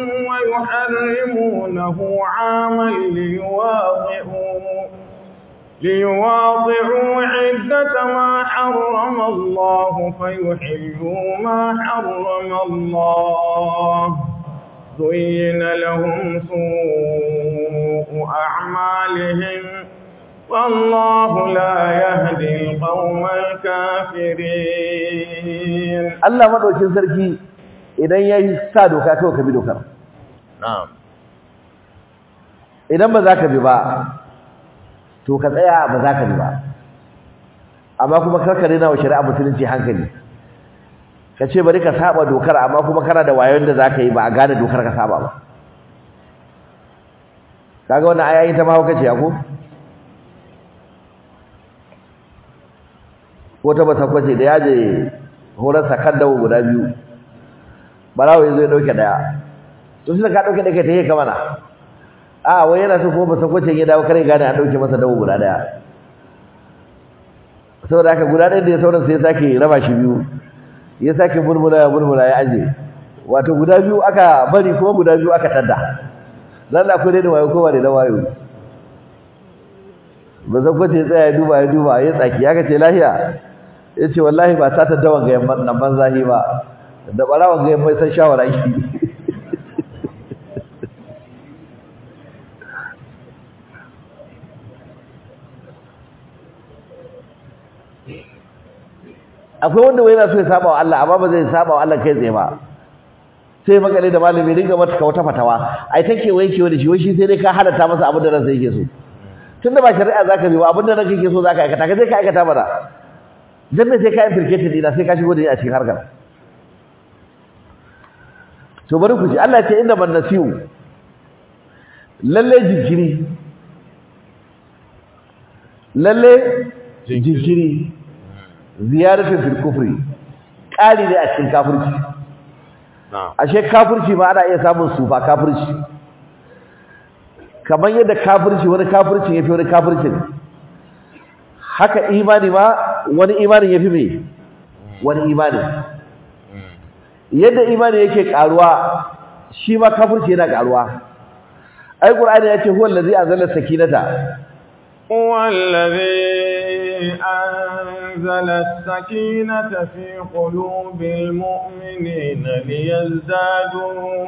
ويحرمونه عاما ليواطئوا ليواطئوا عدة ما حرم الله فيحلوا ما حرم الله زين لهم سوء أعمالهم والله لا يهدي القوم الكافرين الله madaukin sarki idan yayi sa doka kai ka bi dokar na'am idan ba za ka bi ba to ka tsaya ba za ka bi ba amma kuma karkare na wa shari'a musulunci hankali ka ce bari ka saba dokar amma kuma kana da wayon da za ka yi ba a gane dokar ka saba ba kaga wannan ayayin ta ma hukace ko wata ba sakwace da yaje horar sakan dawo guda biyu barawo yazo ya dauke daya to sai ka dauke dake tayi kamana a wai yana so ko ba sakwace ya dawo kare gane a dauke masa dawo guda daya saboda haka guda ɗaya da ya sauran sai ya sake raba shi biyu ya sake murmura ya murmura ya aje wato guda biyu aka bari kuma guda biyu aka tadda dan akwai dai da wayo ko ba da wayo ba sakwace tsaya ya duba ya duba ya tsaki ya ce lafiya yace wallahi ba ta taddawan ga yamman nan banzahi ba da barawan ga yamman san shawara shi akwai wanda wai yana so ya saba wa Allah amma ba zai saba wa Allah kai tsaye ba sai makale da malami ringa mata wata fatawa ai take wai ke wani shi wai shi sai dai ka halatta masa abin da ransa yake so tunda ba shari'a zaka bi ba abin da ranka yake so zaka aikata ka je ka aikata mana dan ne sai ka implicated ina sai ka shigo da ni a cikin harkar to bari ku ji Allah ya ce inda ban nasiu lalle jinkiri lalle jinkiri ziyaratin fil kufri kali ne a cikin kafirci ashe kafirci ma ana iya samun sufa kafirci kamar yadda kafirci wani kafircin yafi wani kafircin haka imani ma wani imanin yafi me wani imani yadda imani yake karuwa shi ma kafirci yana karuwa ai qur'ani yace huwa allazi anzala sakinata huwa allazi anzala sakinata fi qulubil mu'minina liyazdadu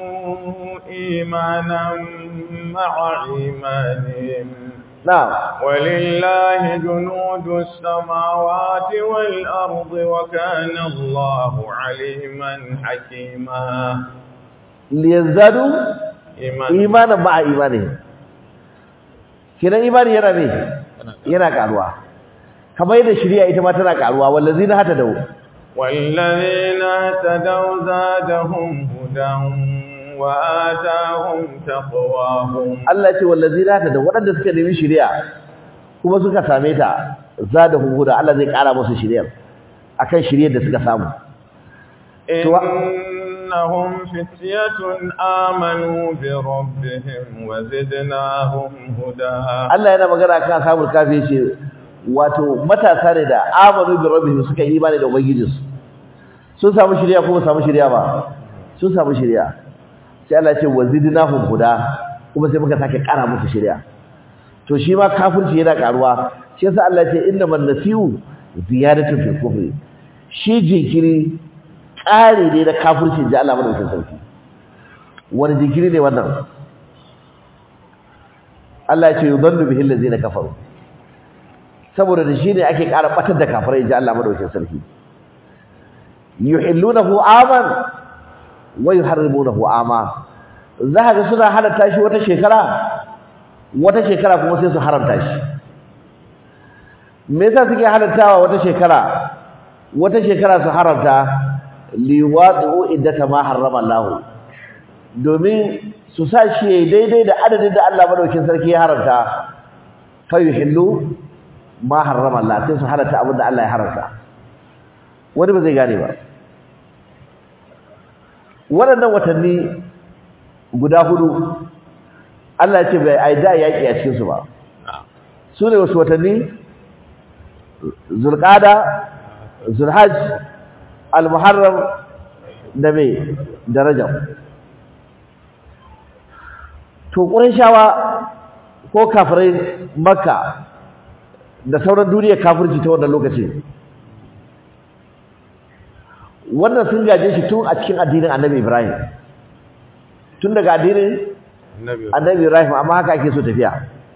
imanan ma'a imanihim نعم ولله جنود السماوات والأرض وكان الله عليما حكيما ليزدادوا إيمانا مع إيمانهم كنا إيماني ينا ميه ينا كاروا كما يدى الشريعة إتما تنا كاروا والذين هتدوا والذين هتدوا زادهم هدى وآتاهم تقواهم Allah ce wallazina ta da waɗanda suka nemi shari'a kuma suka same ta zadahum huda Allah zai ƙara musu shari'ar akan shari'ar da suka samu innahum fityatun amanu bi rabbihim wa zidnahum huda Allah yana magana kan ashabul kafi yace wato matasa ne da amanu bi rabbihim suka yi imani da ubangijinsu sun samu shiriya ko ba samu shiriya ba sun samu shiriya sai Allah ya ce wazidnahum huda kuma sai muka sake kara musu shiriya to shi ma kafirci yana karuwa shi yasa Allah ya ce innaman nasiu ziyadatu fil kufri shi jinkiri ƙari ne da kafirci ji Allah madaukakin sarki wani jinkiri ne wannan Allah ya ce yudallu bihi allazina kafaru saboda da shi ne ake ƙara batar da kafirai ji Allah madaukakin sarki yuhillunahu aman wa yuharrimunahu ama za ka ga suna halatta shi wata shekara wata shekara kuma sai su haramta shi me yasa suke halattawa wata shekara wata shekara su haramta liwadu iddata ma harrama Allah domin su sa shi daidai da adadin da Allah madaukakin sarki ya haramta fa yuhillu ma harrama Allah sai su halatta abin da Allah ya haramta wani ba zai gane ba waɗannan watanni guda hudu Allah ya ce bai aida yaki a cikin su ba su ne wasu watanni zulqada zulhajj al-muharram da mai da rajab to qurayshawa ko kafirai makka da sauran duniya kafirci ta wannan lokaci wannan sun gaje shi tun a cikin addinin annabi ibrahim tun daga addinin annabi ibrahim amma haka ake so tafiya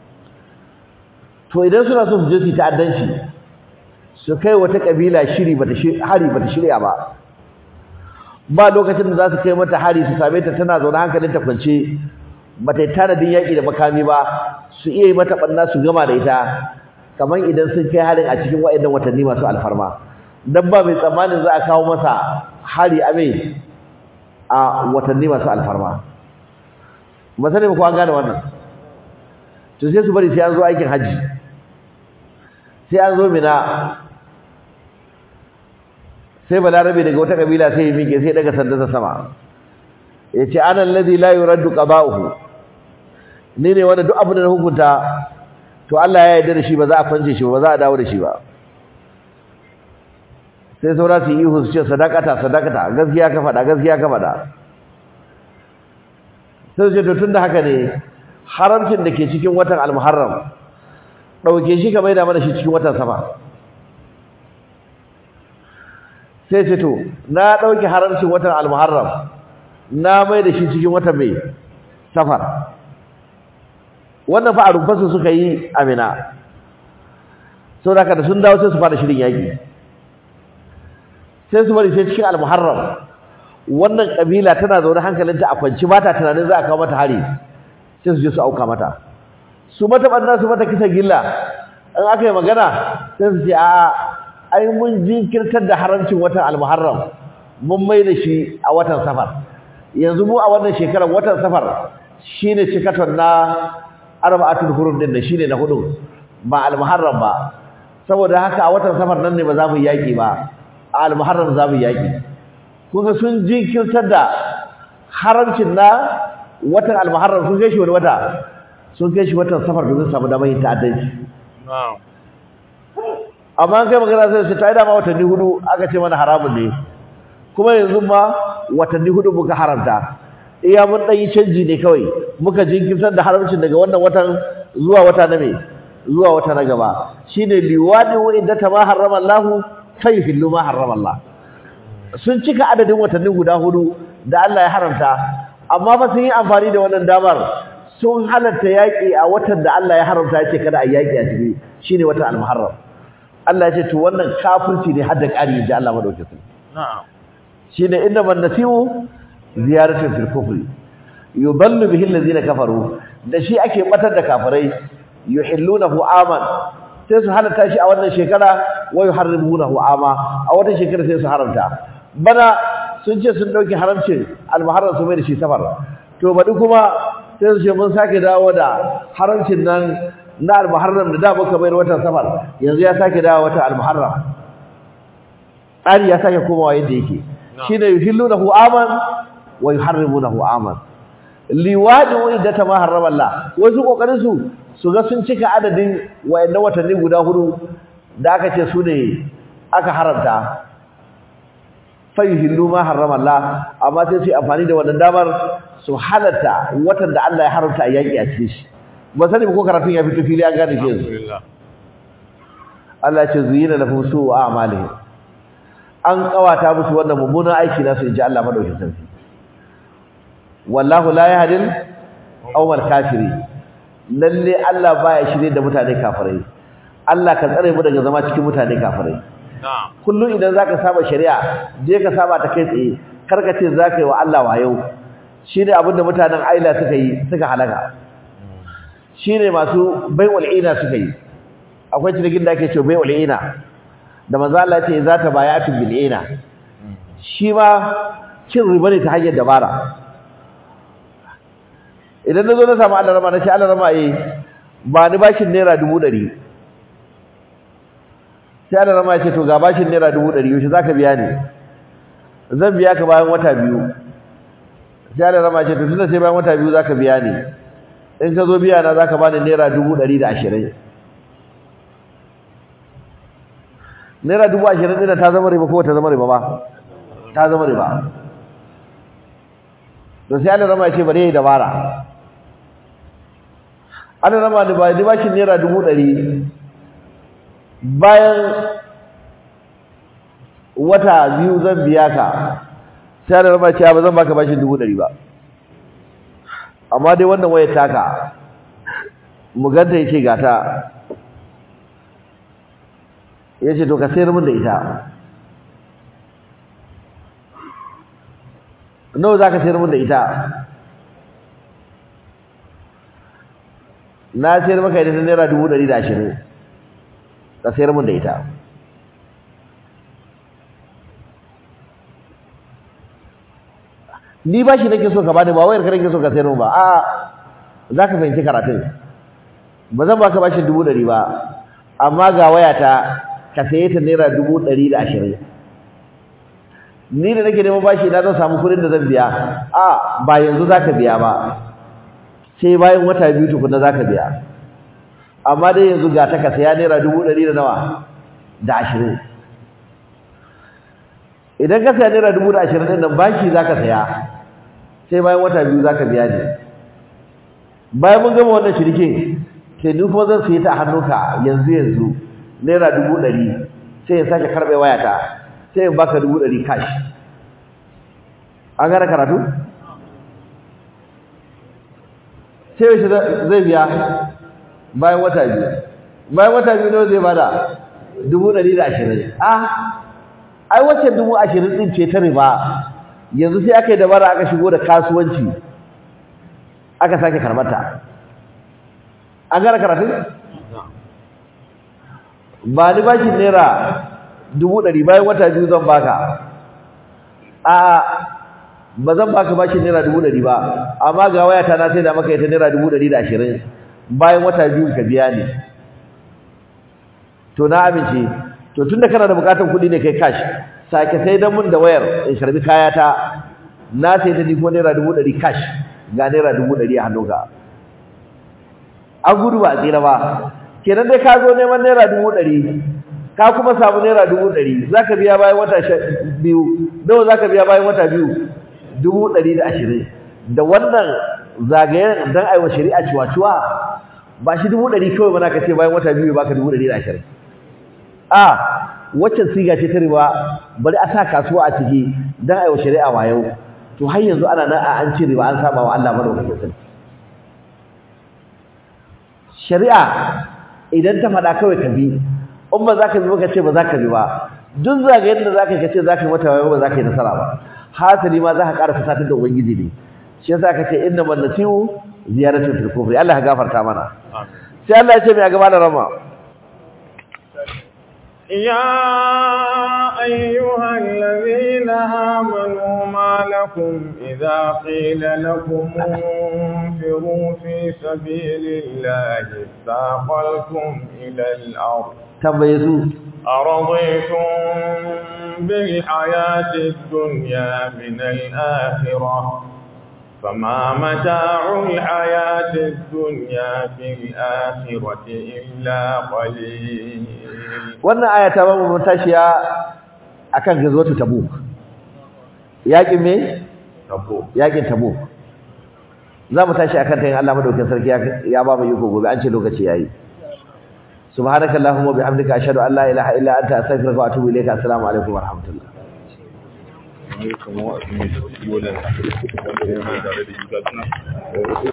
to idan suna so su je su ta'addanci su kai wata kabila shiri bata hari bata shirya ba ba lokacin da za su kai mata hari su same ta tana zaune hankalin ta kwance bata tanadin yaki da makami ba su iya yi mata banna su gama da ita kamar idan sun kai harin a cikin wayannan watanni masu alfarma dan ba mai tsammanin za a kawo masa hari a mai a watanni masu alfarma masane ba ko an gane wannan to sai su bari sai an zo aikin haji sai an zo mina sai balarabe daga wata kabila sai ya miƙe sai daga sandarsa sama yace ana alladhi la yuraddu qada'uhu ni ne wanda duk abin da na hukunta to Allah ya yarda da shi ba za a kwance shi ba za a dawo da shi ba sai saura su yi ihu su ce sadakata sadakata gaskiya ka faɗa gaskiya ka faɗa sai su ce to tunda haka ne haramcin da ke cikin watan al-muharram ɗauke shi ka maida mana shi cikin watan safar sai ce to na ɗauke haramcin watan al-muharram na mai da shi cikin watan mai safar wannan fa a rumfarsu suka yi amina sau da da sun dawo sai su fara shirin yaƙi sai su bari sai cikin al-muharram wannan ƙabila tana zaune hankalinta a kwanci ba ta tunanin za a kawo mata hari sai su je su auka mata su mata ɓanna su mata kisa gilla in aka yi magana sai su ce a ai mun jinkirtar da haramcin watan al-muharram mun mai da shi a watan safar yanzu mu a wannan shekarar watan safar shine cikaton na arba'atul hurum din da shine na hudu ba al-muharram ba saboda haka a watan safar nan ne ba za mu yaki ba a al-muharram za mu yaki kuma sun jinkirtar da haramcin na watan al-muharram sun kai shi wani wata sun kai shi watan safar domin samu damar yin ta'addanci na'am amma kai magana sai su tayi dama watanni hudu aka ce mana haramun ne kuma yanzu ma watanni hudu muka haramta iya mun dan yi canji ne kawai muka jinkirtar da haramcin daga wannan watan zuwa wata na me zuwa wata na gaba shine liwadi wa idda ma harrama Allah sayhillu ma harrama Allah sun cika adadin watanni guda hudu da Allah ya haramta amma fa sun yi amfani da wannan damar sun halatta yaki a watan da Allah ya haramta yace kada a yaki a ciki shine watan al-muharram Allah ya ce to wannan kafirci ne hadda ƙari da Allah madaukakin na'am shine inda man nasiu ziyaratu fil kufri yudallu bihi allazina kafaru da shi ake batar da kafirai yuhillunahu aman sai su halatta shi a wannan shekara wa yuharrimunahu ama a wata shekara sai su haramta bana sun ce sun dauki haramcin al-muharram su mai da shi safar to badi kuma sai su ce mun sake dawo da haramcin nan na al-muharram da da muka bayar watan safar yanzu ya sake dawo watan al-muharram ari ya sake komawa yadda yake shine yuhillunahu aman wa yuharrimunahu aman liwadu idda ma harrama Allah wasu kokarin su su ga sun cika adadin wayannan watanni guda hudu da aka ce su ne aka haramta fa yuhillu ma harrama Allah amma sai su amfani da wannan damar su halatta watan da Allah ya haramta a yaki a cikin shi ba sani ko karatun ya fito fili an gane shi yanzu Allah ce zuyina lahum su'u a'malihim an kawata musu wannan mummunan aiki nasu inji Allah madaukakin sarki wallahu la yahdil awwal kafiri lalle Allah baya shirye da mutane kafirai Allah ka tsare mu daga zama cikin mutane kafirai na'am kullun idan zaka saba shari'a je ka saba ta kai tsaye karka ce zaka yi wa Allah wayo shine abinda mutanen Aila suka yi suka halaka shine masu bai'ul ina suka yi akwai cikin da ake cewa bai'ul ina da manzo Allah ya ce za ta bayatu bil ina shi ma cin riba ne ta hanyar dabara idan nazo na samu Allah rama na ce Allah rama eh ba ni bashin naira dubu ɗari sai Allah rama ya ce to ga bashin naira dubu ɗari yaushe zaka biya ni zan biya ka bayan wata biyu sai Allah rama ya ce to tunda sai bayan wata biyu zaka biya ni in ka zo biya na zaka bani naira dubu ɗari da ashirin naira dubu ashirin ɗin ta zama riba ko ta zama riba ba ta zama riba to sai Allah rama ya ce bari yayi dabara Allah rama da ba ni bashi naira dubu ɗari bayan wata biyu zan biya ka sai Allah rama ya ce ba zan baka bashin dubu ɗari ba amma dai wannan wayar taka mu ganta yace gata yace to ka sayar min da ita nawa zaka sayar min da ita na sayar maka ita naira dubu ɗari da ashirin ka sayar min da ita ni ba shi nake so ka bani ba wayar ka nake so ka sayar min ba a zaka fahimci karatun ba zan baka bashin dubu ɗari ba amma ga wayata ka saye ta naira dubu ɗari da ashirin ni da nake neman bashi na zan samu kuɗin da zan biya a ba yanzu zaka biya ba sai bayan wata biyu tukuna zaka biya amma dai yanzu ga ta ka saya naira dubu ɗari da nawa da ashirin idan ka saya naira dubu da ashirin ɗin nan bashi zaka saya sai bayan wata biyu zaka biya ne bayan mun gama wannan shirke sai ni kuma zan sayi ta a hannunka yanzu yanzu naira dubu ɗari sai ya sake karɓe wayata sai in baka dubu ɗari cash an gane karatu sai yaushe zai biya bayan wata biyu bayan wata biyu nawa zai bada dubu ɗari da ashirin ah ai wacce dubu ashirin ɗin ce ta riba yanzu sai aka yi dabara aka shigo da kasuwanci aka sake karɓarta an gane karatu ba ni bashi naira dubu ɗari bayan wata biyu zan baka a ba zan baka bashi naira dubu ɗari ba amma ga wayata na sai da maka ita naira dubu ɗari da ashirin bayan wata biyu ka biya ni to na amince to tunda kana da bukatar kuɗi ne kai cash sake sai dan mun da wayar in karbi kayata na sai ta diko naira dubu ɗari cash ga naira dubu ɗari a hannunka an gudu ba a tsira ba kenan dai ka zo neman naira dubu ɗari ka kuma samu naira dubu ɗari za ka biya bayan wata biyu nawa za ka biya bayan wata biyu dubu ɗari da ashirin da wannan zagayen don aiwa shari'a ciwa-ciwa ba shi dubu ɗari kawai mana ka ce bayan wata biyu ba ka dubu ɗari da ashirin a waccan siga ce ta riba bari a sa kasuwa a ciki don aiwa shari'a wayo to har yanzu ana nan a an ci riba an saba wa Allah madaukakin sarki shari'a idan ta faɗa kawai ka bi in ba za ka bi ba ka ce ba za ka bi ba duk zagayen da za ka ce za ka yi mata wayo ba za ka yi nasara ba hasali ma za ka ƙara fusatar da ubangiji ne shi yasa ka ce inna man nasiu ziyaratu fil kufri Allah ya gafarta mana sai Allah ya ce mai a gaba da rama يا أيها الذين آمنوا ما لكم إذا قيل لكم انفروا في سبيل الله استاقلتم إلى الأرض تبيزوا أرضيتم بالحياة الدنيا من الآخرة فما متاع الحياة الدنيا في الآخرة إلا قليل. wannan aya ta ba mu tashiya akan gazwatu tabuk yaƙin me Tabo. yaƙin Tabuk za mu tashi akan tayin Allah madaukakin sarki ya ba mu iko gobe an ce lokaci yayi subhanakallahumma wa bihamdika ashhadu an la ilaha illa anta astaghfiruka wa atubu ilayka assalamu alaikum wa rahmatullah Kamar a cikin wannan